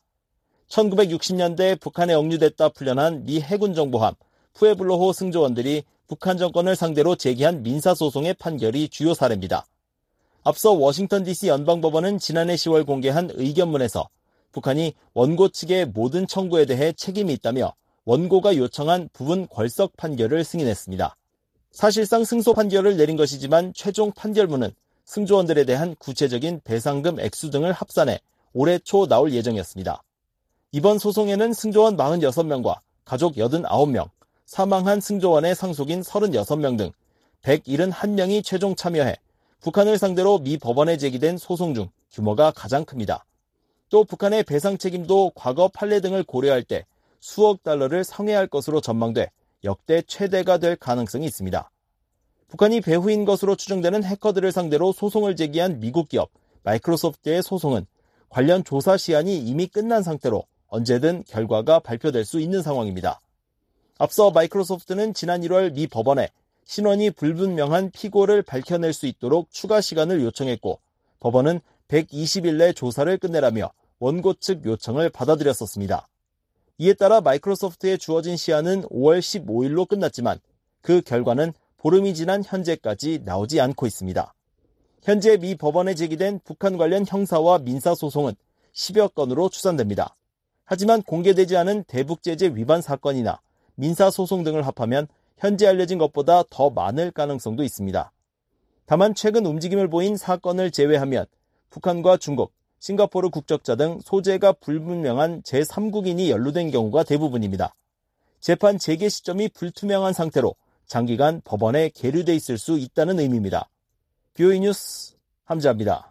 1960년대 북한에 억류됐다 풀려난 미 해군 정보함 푸에블로호 승조원들이 북한 정권을 상대로 제기한 민사소송의 판결이 주요 사례입니다. 앞서 워싱턴 DC 연방법원은 지난해 10월 공개한 의견문에서 북한이 원고 측의 모든 청구에 대해 책임이 있다며 원고가 요청한 부분 궐석 판결을 승인했습니다. 사실상 승소 판결을 내린 것이지만 최종 판결문은 승조원들에 대한 구체적인 배상금 액수 등을 합산해 올해 초 나올 예정이었습니다. 이번 소송에는 승조원 46명과 가족 89명, 사망한 승조원의 상속인 36명 등 171명이 최종 참여해 북한을 상대로 미 법원에 제기된 소송 중 규모가 가장 큽니다. 또 북한의 배상 책임도 과거 판례 등을 고려할 때 수억 달러를 상회할 것으로 전망돼 역대 최대가 될 가능성이 있습니다. 북한이 배후인 것으로 추정되는 해커들을 상대로 소송을 제기한 미국 기업 마이크로소프트의 소송은 관련 조사 시한이 이미 끝난 상태로 언제든 결과가 발표될 수 있는 상황입니다. 앞서 마이크로소프트는 지난 1월 미 법원에 신원이 불분명한 피고를 밝혀낼 수 있도록 추가 시간을 요청했고 법원은 120일 내 조사를 끝내라며 원고 측 요청을 받아들였었습니다. 이에 따라 마이크로소프트에 주어진 시한은 5월 15일로 끝났지만 그 결과는 보름이 지난 현재까지 나오지 않고 있습니다. 현재 미 법원에 제기된 북한 관련 형사와 민사소송은 10여 건으로 추산됩니다. 하지만 공개되지 않은 대북제재 위반 사건이나 민사소송 등을 합하면 현재 알려진 것보다 더 많을 가능성도 있습니다. 다만 최근 움직임을 보인 사건을 제외하면 북한과 중국, 싱가포르 국적자 등 소재가 불분명한 제3국인이 연루된 경우가 대부분입니다. 재판 재개 시점이 불투명한 상태로 장기간 법원에 계류돼 있을 수 있다는 의미입니다. BOA 뉴스 함자입니다.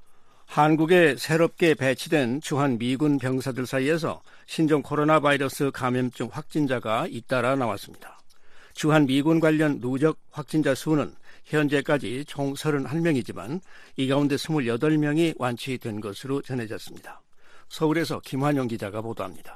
한국에 새롭게 배치된 주한 미군 병사들 사이에서 신종 코로나 바이러스 감염증 확진자가 잇따라 나왔습니다. 주한 미군 관련 누적 확진자 수는 현재까지 총 31명이지만 이 가운데 28명이 완치된 것으로 전해졌습니다. 서울에서 김환영 기자가 보도합니다.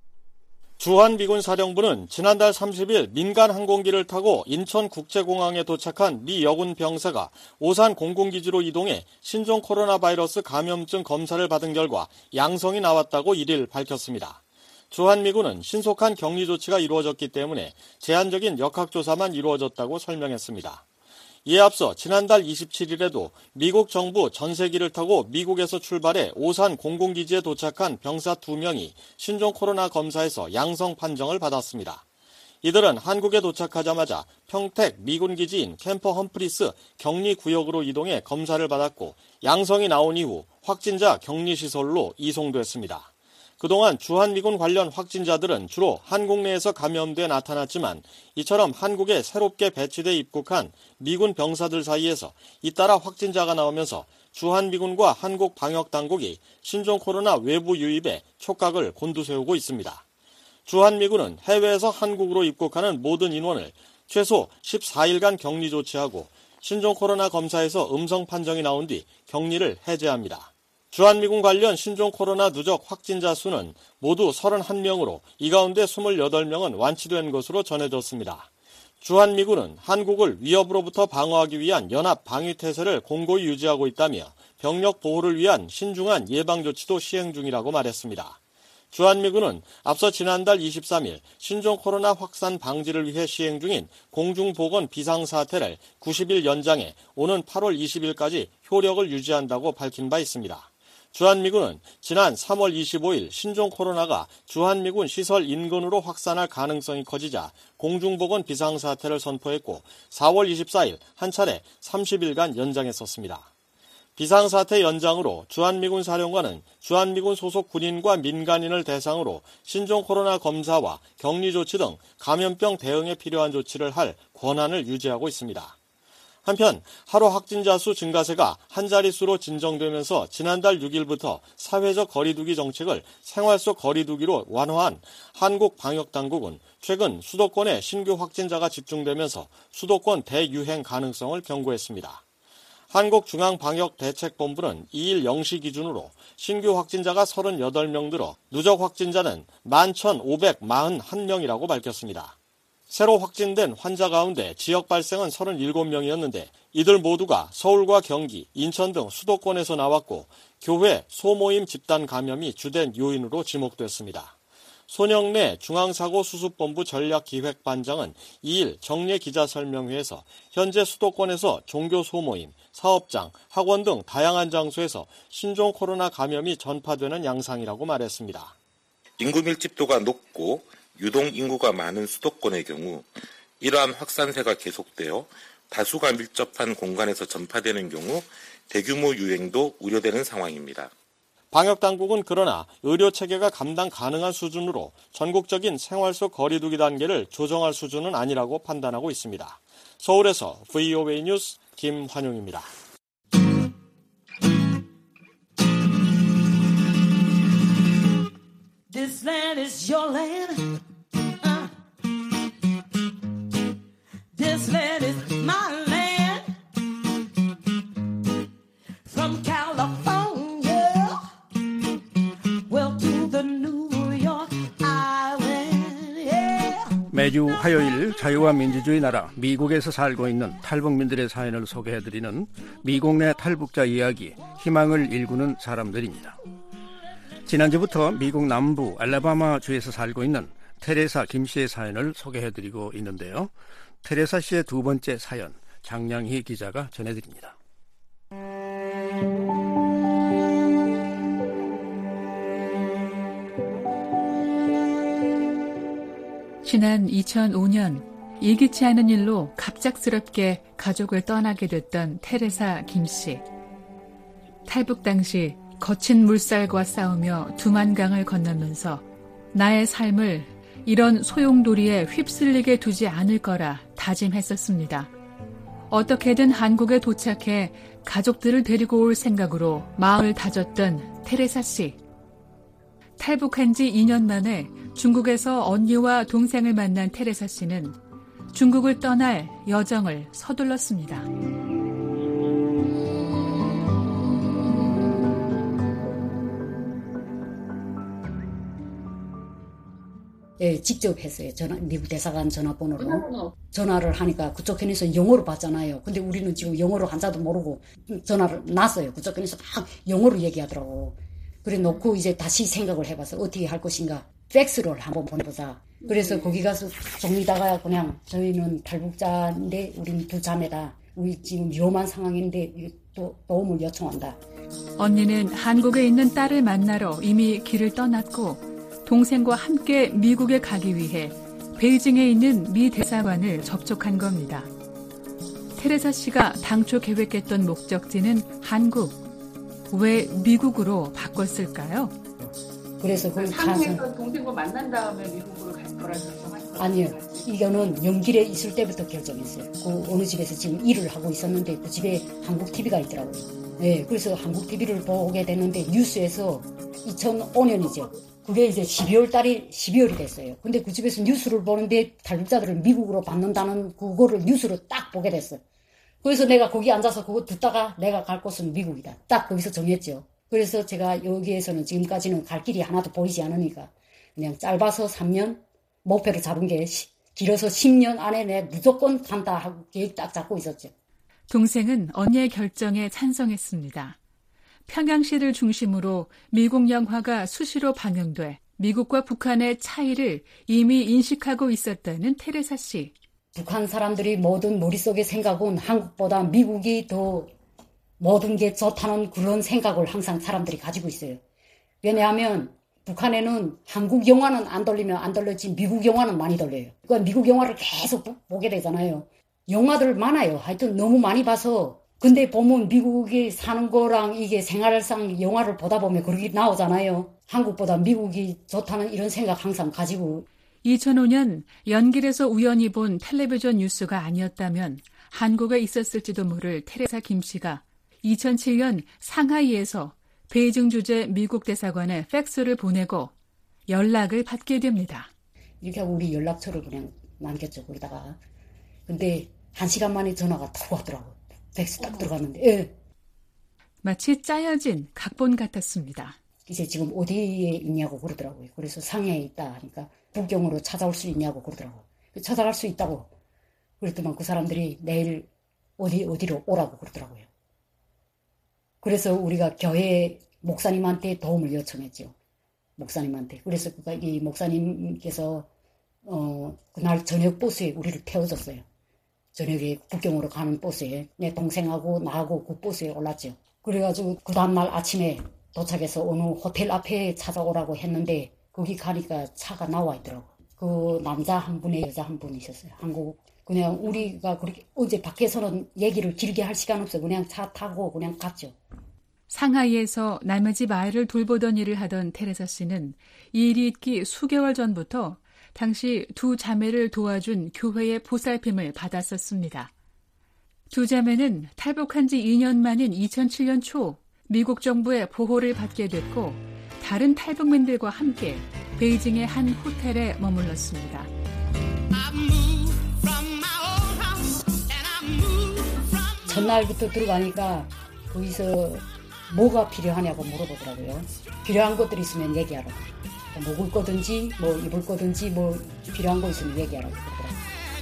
주한미군 사령부는 지난달 30일 민간 항공기를 타고 인천국제공항에 도착한 미 여군 병사가 오산 공군기지로 이동해 신종 코로나 바이러스 감염증 검사를 받은 결과 양성이 나왔다고 1일 밝혔습니다. 주한미군은 신속한 격리 조치가 이루어졌기 때문에 제한적인 역학조사만 이루어졌다고 설명했습니다. 이에 앞서 지난달 27일에도 미국 정부 전세기를 타고 미국에서 출발해 오산 공군기지에 도착한 병사 2명이 신종 코로나 검사에서 양성 판정을 받았습니다. 이들은 한국에 도착하자마자 평택 미군 기지인 캠퍼 험프리스 격리구역으로 이동해 검사를 받았고 양성이 나온 이후 확진자 격리시설로 이송됐습니다. 그동안 주한미군 관련 확진자들은 주로 한국 내에서 감염돼 나타났지만 이처럼 한국에 새롭게 배치돼 입국한 미군 병사들 사이에서 잇따라 확진자가 나오면서 주한미군과 한국 방역당국이 신종 코로나 외부 유입에 촉각을 곤두세우고 있습니다. 주한미군은 해외에서 한국으로 입국하는 모든 인원을 최소 14일간 격리 조치하고 신종 코로나 검사에서 음성 판정이 나온 뒤 격리를 해제합니다. 주한미군 관련 신종 코로나 누적 확진자 수는 모두 31명으로 이 가운데 28명은 완치된 것으로 전해졌습니다. 주한미군은 한국을 위협으로부터 방어하기 위한 연합 방위태세를 공고히 유지하고 있다며 병력 보호를 위한 신중한 예방조치도 시행 중이라고 말했습니다. 주한미군은 앞서 지난달 23일 신종 코로나 확산 방지를 위해 시행 중인 공중보건 비상사태를 90일 연장해 오는 8월 20일까지 효력을 유지한다고 밝힌 바 있습니다. 주한미군은 지난 3월 25일 신종 코로나가 주한미군 시설 인근으로 확산할 가능성이 커지자 공중보건 비상사태를 선포했고 4월 24일 한 차례 30일간 연장했었습니다. 비상사태 연장으로 주한미군 사령관은 주한미군 소속 군인과 민간인을 대상으로 신종 코로나 검사와 격리 조치 등 감염병 대응에 필요한 조치를 할 권한을 유지하고 있습니다. 한편 하루 확진자 수 증가세가 한 자릿수로 진정되면서 지난달 6일부터 사회적 거리두기 정책을 생활 속 거리두기로 완화한 한국 방역당국은 최근 수도권에 신규 확진자가 집중되면서 수도권 대유행 가능성을 경고했습니다. 한국중앙방역대책본부는 2일 0시 기준으로 신규 확진자가 38명 늘어 누적 확진자는 11,541명이라고 밝혔습니다. 새로 확진된 환자 가운데 지역 발생은 37명이었는데 이들 모두가 서울과 경기, 인천 등 수도권에서 나왔고 교회, 소모임 집단 감염이 주된 요인으로 지목됐습니다. 손영래 중앙사고수습본부 전략기획반장은 2일 정례 기자설명회에서 현재 수도권에서 종교 소모임, 사업장, 학원 등 다양한 장소에서 신종 코로나 감염이 전파되는 양상이라고 말했습니다. 인구 밀집도가 높고 유동 인구가 많은 수도권의 경우 이러한 확산세가 계속되어 다수가 밀접한 공간에서 전파되는 경우 대규모 유행도 우려되는 상황입니다. 방역당국은 그러나 의료체계가 감당 가능한 수준으로 전국적인 생활 속 거리두기 단계를 조정할 수준은 아니라고 판단하고 있습니다. 서울에서 VOA 뉴스 김환용입니다. This land is your land. This land is my land. From California, well to the New York Island. Yeah. 매주 화요일 자유와 민주주의 나라 미국에서 살고 있는 탈북민들의 사연을 소개해드리는 미국 내 탈북자 이야기, 희망을 일구는 사람들입니다. 지난주부터 미국 남부 알라바마 주에서 살고 있는 테레사 김 씨의 사연을 소개해드리고 있는데요. 테레사 씨의 두 번째 사연, 장량희 기자가 전해드립니다. 지난 2005년 예기치 않은 일로 갑작스럽게 가족을 떠나게 됐던 테레사 김 씨. 탈북 당시 거친 물살과 싸우며 두만강을 건너면서 나의 삶을 이런 소용돌이에 휩쓸리게 두지 않을 거라 다짐했었습니다. 어떻게든 한국에 도착해 가족들을 데리고 올 생각으로 마음을 다졌던 테레사 씨. 탈북한 지 2년 만에 중국에서 언니와 동생을 만난 테레사 씨는 중국을 떠날 여정을 서둘렀습니다. 예, 직접 했어요. 미국 대사관 전화번호로. 전화를 하니까 그쪽 편에서 영어로 받잖아요. 근데 우리는 지금 영어로 한자도 모르고 전화를 놨어요. 그쪽 편에서 막 영어로 얘기하더라고. 그래 놓고 이제 다시 생각을 해봐서 어떻게 할 것인가. 팩스를 한번 보내보자. 그래서 거기 가서 좀 이따가 그냥 저희는 탈북자인데 우린 두 자매다. 우리 지금 위험한 상황인데 또 도움을 요청한다. 언니는 한국에 있는 딸을 만나러 이미 길을 떠났고 동생과 함께 미국에 가기 위해 베이징에 있는 미 대사관을 접촉한 겁니다. 테레사 씨가 당초 계획했던 목적지는 한국. 왜 미국으로 바꿨을까요? 그래서 그 한국에서 동생과 만난 다음에 미국으로 갈 거라 결정한 거예요? 아니요. 이거는 연길에 있을 때부터 결정했어요. 그 어느 집에서 지금 일을 하고 있었는데 그 집에 한국 TV가 있더라고요. 네, 그래서 한국 TV를 보게 됐는데 뉴스에서 2005년이죠. 그게 이제 12월이 됐어요. 근데 그 집에서 뉴스를 보는데 탈북자들을 미국으로 받는다는 그거를 뉴스로 딱 보게 됐어요. 그래서 내가 거기 앉아서 그거 듣다가 내가 갈 곳은 미국이다. 딱 거기서 정했죠. 그래서 제가 여기에서는 지금까지는 갈 길이 하나도 보이지 않으니까 그냥 짧아서 3년, 목표를 잡은 게 길어서 10년 안에 내 무조건 간다 하고 계획 딱 잡고 있었죠. 동생은 언니의 결정에 찬성했습니다. 평양시를 중심으로 미국 영화가 수시로 방영돼 미국과 북한의 차이를 이미 인식하고 있었다는 테레사 씨. 북한 사람들이 모든 머릿속의 생각은 한국보다 미국이 더 모든 게 좋다는 그런 생각을 항상 사람들이 가지고 있어요. 왜냐하면 북한에는 한국 영화는 안 돌리면 안 돌렸지 미국 영화는 많이 돌려요. 그러니까 미국 영화를 계속 보게 되잖아요. 영화들 많아요. 하여튼 너무 많이 봐서 근데 보면 미국에 사는 거랑 이게 생활상 영화를 보다 보면 그렇게 나오잖아요. 한국보다 미국이 좋다는 이런 생각 항상 가지고. 2005년 연길에서 우연히 본 텔레비전 뉴스가 아니었다면 한국에 있었을지도 모를 테레사 김 씨가 2007년 상하이에서 베이징 주재 미국 대사관에 팩스를 보내고 연락을 받게 됩니다. 이렇게 하고 우리 연락처를 그냥 남겼죠. 그러다가. 근데 1시간 만에 전화가 탁 왔더라고요. 팩스 딱 들어갔는데. 예. 마치 짜여진 각본 같았습니다. 이제 지금 어디에 있냐고 그러더라고요. 그래서 상해에 있다 하니까 북경으로 찾아올 수 있냐고 그러더라고요. 찾아갈 수 있다고. 그랬더만 그 사람들이 내일 어디로 오라고 그러더라고요. 그래서 우리가 교회 목사님한테 도움을 요청했죠. 목사님한테. 그래서 이 목사님께서 그날 저녁 버스에 우리를 태워줬어요. 저녁에 북경으로 가는 버스에 내 동생하고 나하고 그 버스에 올랐죠. 그래가지고 그 다음날 아침에 도착해서 어느 호텔 앞에 찾아오라고 했는데 거기 가니까 차가 나와 있더라고. 그 남자 한 분에 여자 한 분 있었어요. 한국. 그냥 우리가 그렇게 어제 밖에서는 얘기를 길게 할 시간 없어요. 그냥 차 타고 그냥 갔죠. 상하이에서 남의 집 아이를 돌보던 일을 하던 테레사 씨는 이 일이 있기 수개월 전부터 당시 두 자매를 도와준 교회의 보살핌을 받았었습니다. 두 자매는 탈북한 지 2년 만인 2007년 초 미국 정부의 보호를 받게 됐고 다른 탈북민들과 함께 베이징의 한 호텔에 머물렀습니다. 첫날부터 들어가니까 거기서 뭐가 필요하냐고 물어보더라고요. 필요한 것들이 있으면 얘기하라고. 먹을 거든지 뭐 입을 거든지 뭐 필요한 거 있으면 얘기하라고 그러더라고요.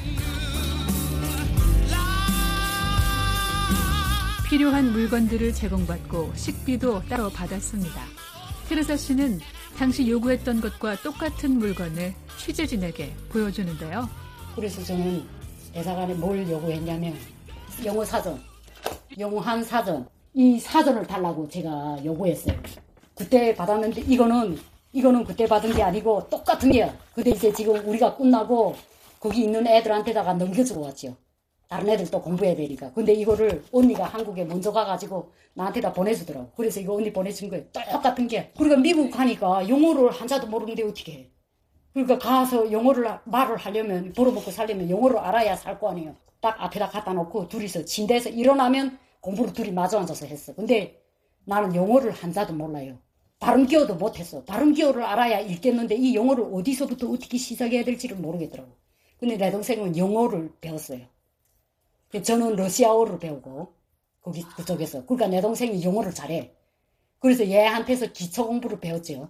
필요한 물건들을 제공받고 식비도 따로 받았습니다. 테레사 씨는 당시 요구했던 것과 똑같은 물건을 취재진에게 보여주는데요. 그래서 저는 대사관에 뭘 요구했냐면 영어 사전, 영어한 사전, 이 사전을 달라고 제가 요구했어요. 그때 받았는데 이거는 그때 받은 게 아니고 똑같은 게야. 근데 이제 지금 우리가 끝나고 거기 있는 애들한테다가 넘겨주고 왔죠. 다른 애들도 공부해야 되니까. 근데 이거를 언니가 한국에 먼저 가가지고 나한테다 보내주더라고. 그래서 이거 언니 보내준 거예요. 똑같은 게. 그러니까 미국 가니까 영어를 한자도 모르는데 어떻게 해. 그러니까 가서 영어를 말을 하려면 벌어먹고 살려면 영어를 알아야 살 거 아니에요. 딱 앞에다 갖다 놓고 둘이서 침대에서 일어나면 공부를 둘이 마주 앉아서 했어. 근데 나는 영어를 한자도 몰라요. 발음 기어도 못했어. 발음 기어를 알아야 읽겠는데 이 영어를 어디서부터 어떻게 시작해야 될지를 모르겠더라고. 근데 내 동생은 영어를 배웠어요. 저는 러시아어를 배우고 거기 그쪽에서. 그러니까 내 동생이 영어를 잘해. 그래서 얘한테서 기초 공부를 배웠죠.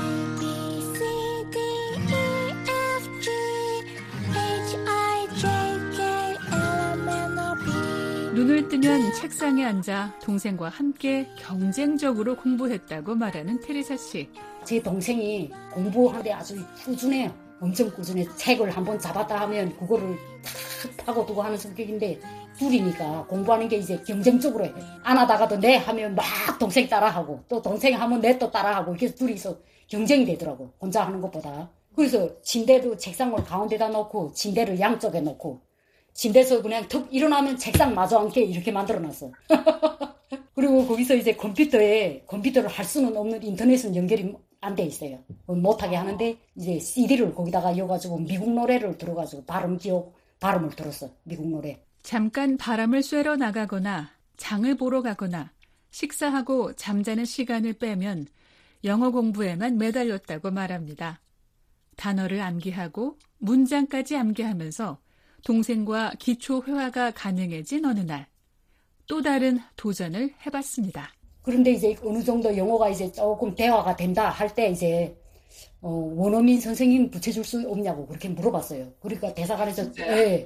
눈을 뜨면 책상에 앉아 동생과 함께 경쟁적으로 공부했다고 말하는 테레사 씨. 제 동생이 공부하는데 아주 꾸준해요. 엄청 꾸준해. 책을 한번 잡았다 하면 그거를 탁 파고두고 하는 성격인데 둘이니까 공부하는 게 이제 경쟁적으로 해. 안 하다가도 내 하면 막 동생 따라하고 또 동생 하면 내 또 따라하고 이렇게 둘이서 경쟁이 되더라고. 혼자 하는 것보다. 그래서 침대도 책상을 가운데다 놓고 침대를 양쪽에 놓고 침대에서 그냥 툭 일어나면 책상 마주 앉게 이렇게 만들어놨어. 그리고 거기서 이제 컴퓨터를 할 수는 없는 인터넷은 연결이 안 돼 있어요. 못하게 하는데 이제 CD를 거기다가 이어가지고 미국 노래를 들어가지고 발음을 들었어. 미국 노래. 잠깐 바람을 쐬러 나가거나 장을 보러 가거나 식사하고 잠자는 시간을 빼면 영어 공부에만 매달렸다고 말합니다. 단어를 암기하고 문장까지 암기하면서 동생과 기초 회화가 가능해진 어느 날 또 다른 도전을 해봤습니다. 그런데 이제 어느 정도 영어가 이제 조금 대화가 된다 할 때 이제 원어민 선생님 붙여줄 수 없냐고 그렇게 물어봤어요. 그러니까 대사관에서 예.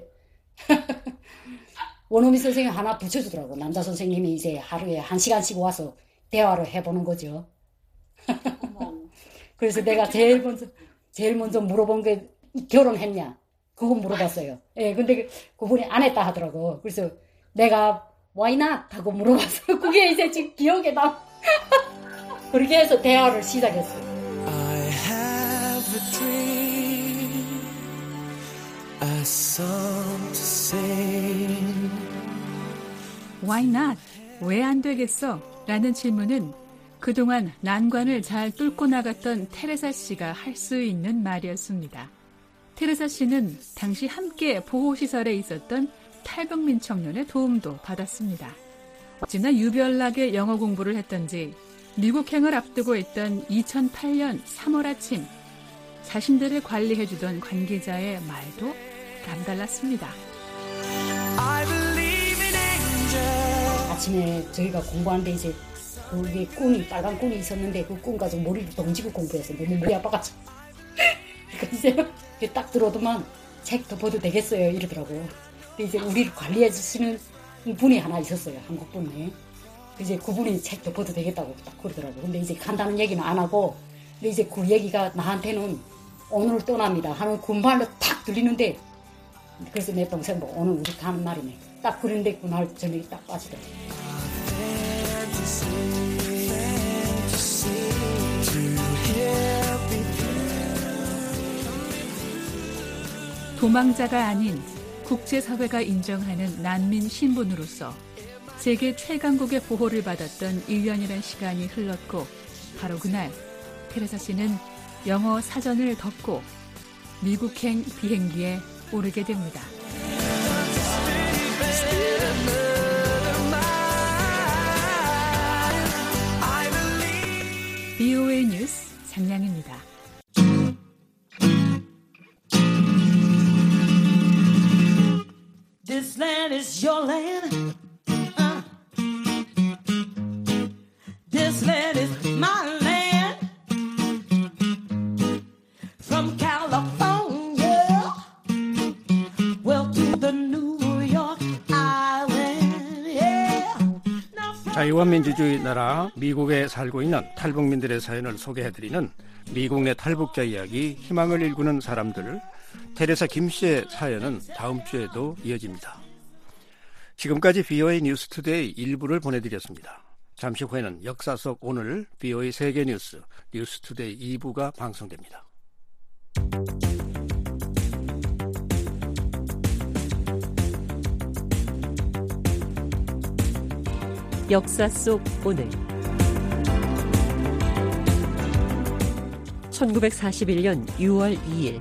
원어민 선생님 하나 붙여주더라고. 남자 선생님이 이제 하루에 1시간씩 와서 대화를 해보는 거죠. 그래서 내가 제일 먼저 물어본 게 결혼했냐? 그거 물어봤어요. 예, 근데 그분이 안 했다 하더라고. 그래서 내가 why not? 하고 물어봤어요. 그게 이제 지금 기억에 나. 그렇게 해서 대화를 시작했어요. I have a dream, a song to sing. Why not? 왜 안 되겠어? 라는 질문은 그동안 난관을 잘 뚫고 나갔던 테레사 씨가 할 수 있는 말이었습니다. 테레사 씨는 당시 함께 보호시설에 있었던 탈북민 청년의 도움도 받았습니다. 어찌나 유별나게 영어 공부를 했던지 미국행을 앞두고 있던 2008년 3월 아침 자신들을 관리해주던 관계자의 말도 남달랐습니다. 아침에 저희가 공부하는데 이제 거기에 꾼이 빨간 꾼이 있었는데 그 꾼 가지고 머리를 동지고 공부했어요. 너무 머리 아파가지고. 그러니까 이제 딱 들어오더만 책 덮어도 되겠어요 이러더라고. 근데 이제 우리를 관리해 주시는 분이 하나 있었어요. 한국 분이. 이제 그분이 책 덮어도 되겠다고 딱 그러더라고. 근데 이제 간다는 얘기는 안 하고 근데 이제 그 얘기가 나한테는 오늘 떠납니다 하는 군말로 탁 들리는데 그래서 내 동생 뭐 오늘 우리 가는 날이네. 딱 그런데 그날 저녁에 딱 빠지더라고. 도망자가 아닌 국제사회가 인정하는 난민 신분으로서 세계 최강국의 보호를 받았던 1년이란 시간이 흘렀고 바로 그날 테레사 씨는 영어 사전을 덮고 미국행 비행기에 오르게 됩니다. VOA 뉴스 장량입니다. This land is your land. This land is my land. From California, well to the New York Island. Yeah. 자유와 민주주의 나라 미국에 살고 있는 탈북민들의 사연을 소개해드리는 미국 내 탈북자 이야기 희망을 일구는 사람들 테레사 김씨의 사연은 다음 주에도 이어집니다. 지금까지 VOA 뉴스투데이 1부를 보내드렸습니다. 잠시 후에는 역사 속 오늘 VOA 세계뉴스 뉴스투데이 2부가 방송됩니다. 역사 속 오늘 1941년 6월 2일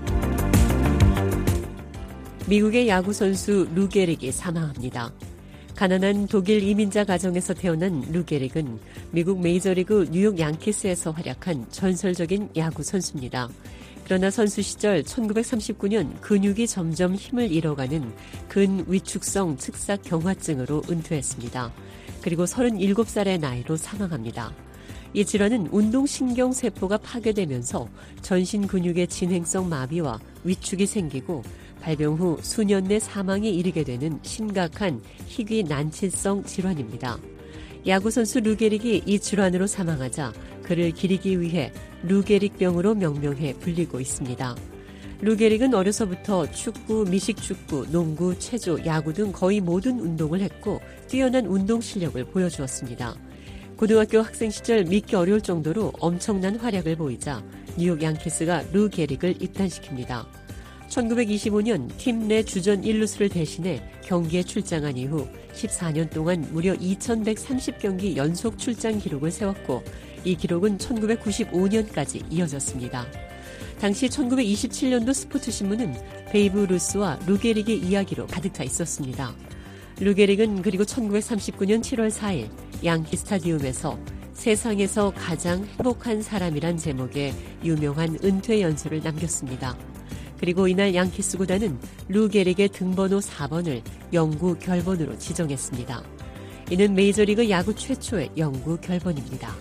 미국의 야구선수 루 게릭이 사망합니다. 가난한 독일 이민자 가정에서 태어난 루 게릭은 미국 메이저리그 뉴욕 양키스에서 활약한 전설적인 야구 선수입니다. 그러나 선수 시절 1939년 근육이 점점 힘을 잃어가는 근위축성 측삭 경화증으로 은퇴했습니다. 그리고 37살의 나이로 사망합니다. 이 질환은 운동신경세포가 파괴되면서 전신 근육의 진행성 마비와 위축이 생기고 발병 후 수년 내 사망에 이르게 되는 심각한 희귀 난치성 질환입니다. 야구선수 루게릭이 이 질환으로 사망하자 그를 기리기 위해 루게릭병으로 명명해 불리고 있습니다. 루게릭은 어려서부터 축구, 미식축구, 농구, 체조, 야구 등 거의 모든 운동을 했고 뛰어난 운동 실력을 보여주었습니다. 고등학교 학생 시절 믿기 어려울 정도로 엄청난 활약을 보이자 뉴욕 양키스가 루게릭을 입단시킵니다. 1925년 팀 내 주전 1루수를 대신해 경기에 출장한 이후 14년 동안 무려 2130경기 연속 출장 기록을 세웠고 이 기록은 1995년까지 이어졌습니다. 당시 1927년도 스포츠신문은 베이브 루스와 루게릭의 이야기로 가득 차 있었습니다. 루게릭은 그리고 1939년 7월 4일 양키 스타디움에서 세상에서 가장 행복한 사람이란 제목의 유명한 은퇴 연설을 남겼습니다. 그리고 이날 양키스 구단은 루게릭의 등번호 4번을 영구 결번으로 지정했습니다. 이는 메이저리그 야구 최초의 영구 결번입니다.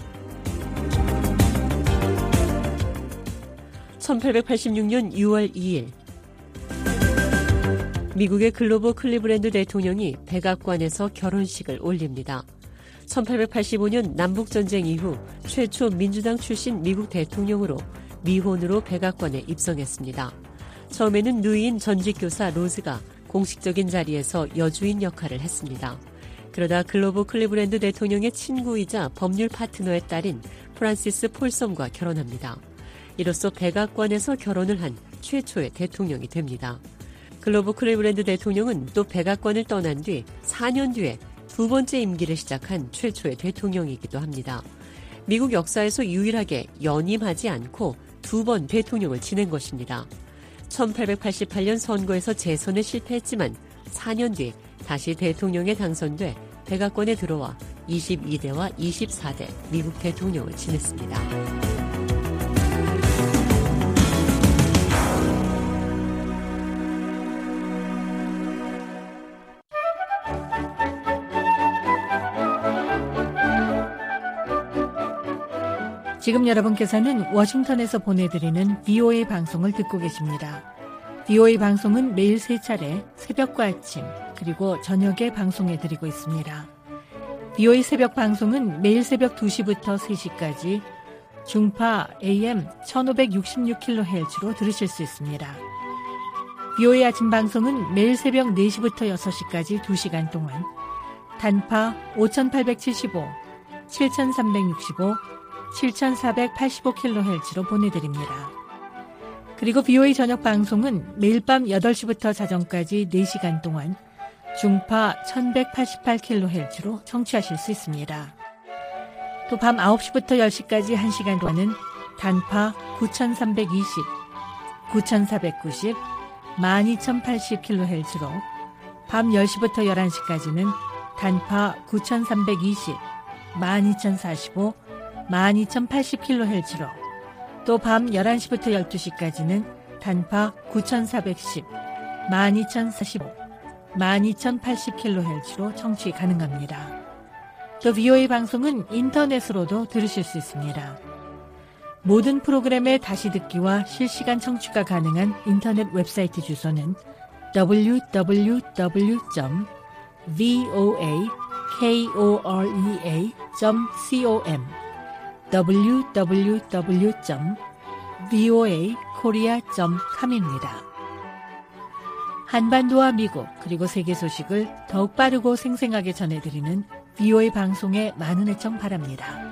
1886년 6월 2일 미국의 글로버 클리브랜드 대통령이 백악관에서 결혼식을 올립니다. 1885년 남북전쟁 이후 최초 민주당 출신 미국 대통령으로 미혼으로 백악관에 입성했습니다. 처음에는 누이인 전직교사 로즈가 공식적인 자리에서 여주인 역할을 했습니다. 그러다 글로버 클리브랜드 대통령의 친구이자 법률 파트너의 딸인 프란시스 폴섬과 결혼합니다. 이로써 백악관에서 결혼을 한 최초의 대통령이 됩니다. 글로버 클리브랜드 대통령은 또 백악관을 떠난 뒤 4년 뒤에 두 번째 임기를 시작한 최초의 대통령이기도 합니다. 미국 역사에서 유일하게 연임하지 않고 두 번 대통령을 지낸 것입니다. 1888년 선거에서 재선에 실패했지만 4년 뒤 다시 대통령에 당선돼 백악관에 들어와 22대와 24대 미국 대통령을 지냈습니다. 지금 여러분께서는 워싱턴에서 보내드리는 VOA 방송을 듣고 계십니다. VOA 방송은 매일 3차례 새벽과 아침 그리고 저녁에 방송해드리고 있습니다. VOA 새벽 방송은 매일 새벽 2시부터 3시까지 중파 AM 1566kHz로 들으실 수 있습니다. VOA 아침 방송은 매일 새벽 4시부터 6시까지 2시간 동안 단파 5875, 7365, 7485kHz로 보내드립니다. 그리고 VOA 저녁 방송은 매일 밤 8시부터 자정까지 4시간 동안 중파 1188kHz로 청취하실 수 있습니다. 또 밤 9시부터 10시까지 1시간 동안은 단파 9320, 9490, 12080kHz로 밤 10시부터 11시까지는 단파 9320, 12045, 12080kHz로 또 밤 11시부터 12시까지는 단파 9410, 12045, 12080kHz로 청취 가능합니다. 또 VOA 방송은 인터넷으로도 들으실 수 있습니다. 모든 프로그램의 다시 듣기와 실시간 청취가 가능한 인터넷 웹사이트 주소는 www.voakorea.com www.voakorea.com입니다. 한반도와 미국 그리고 세계 소식을 더욱 빠르고 생생하게 전해드리는 VOA 방송에 많은 애청 바랍니다.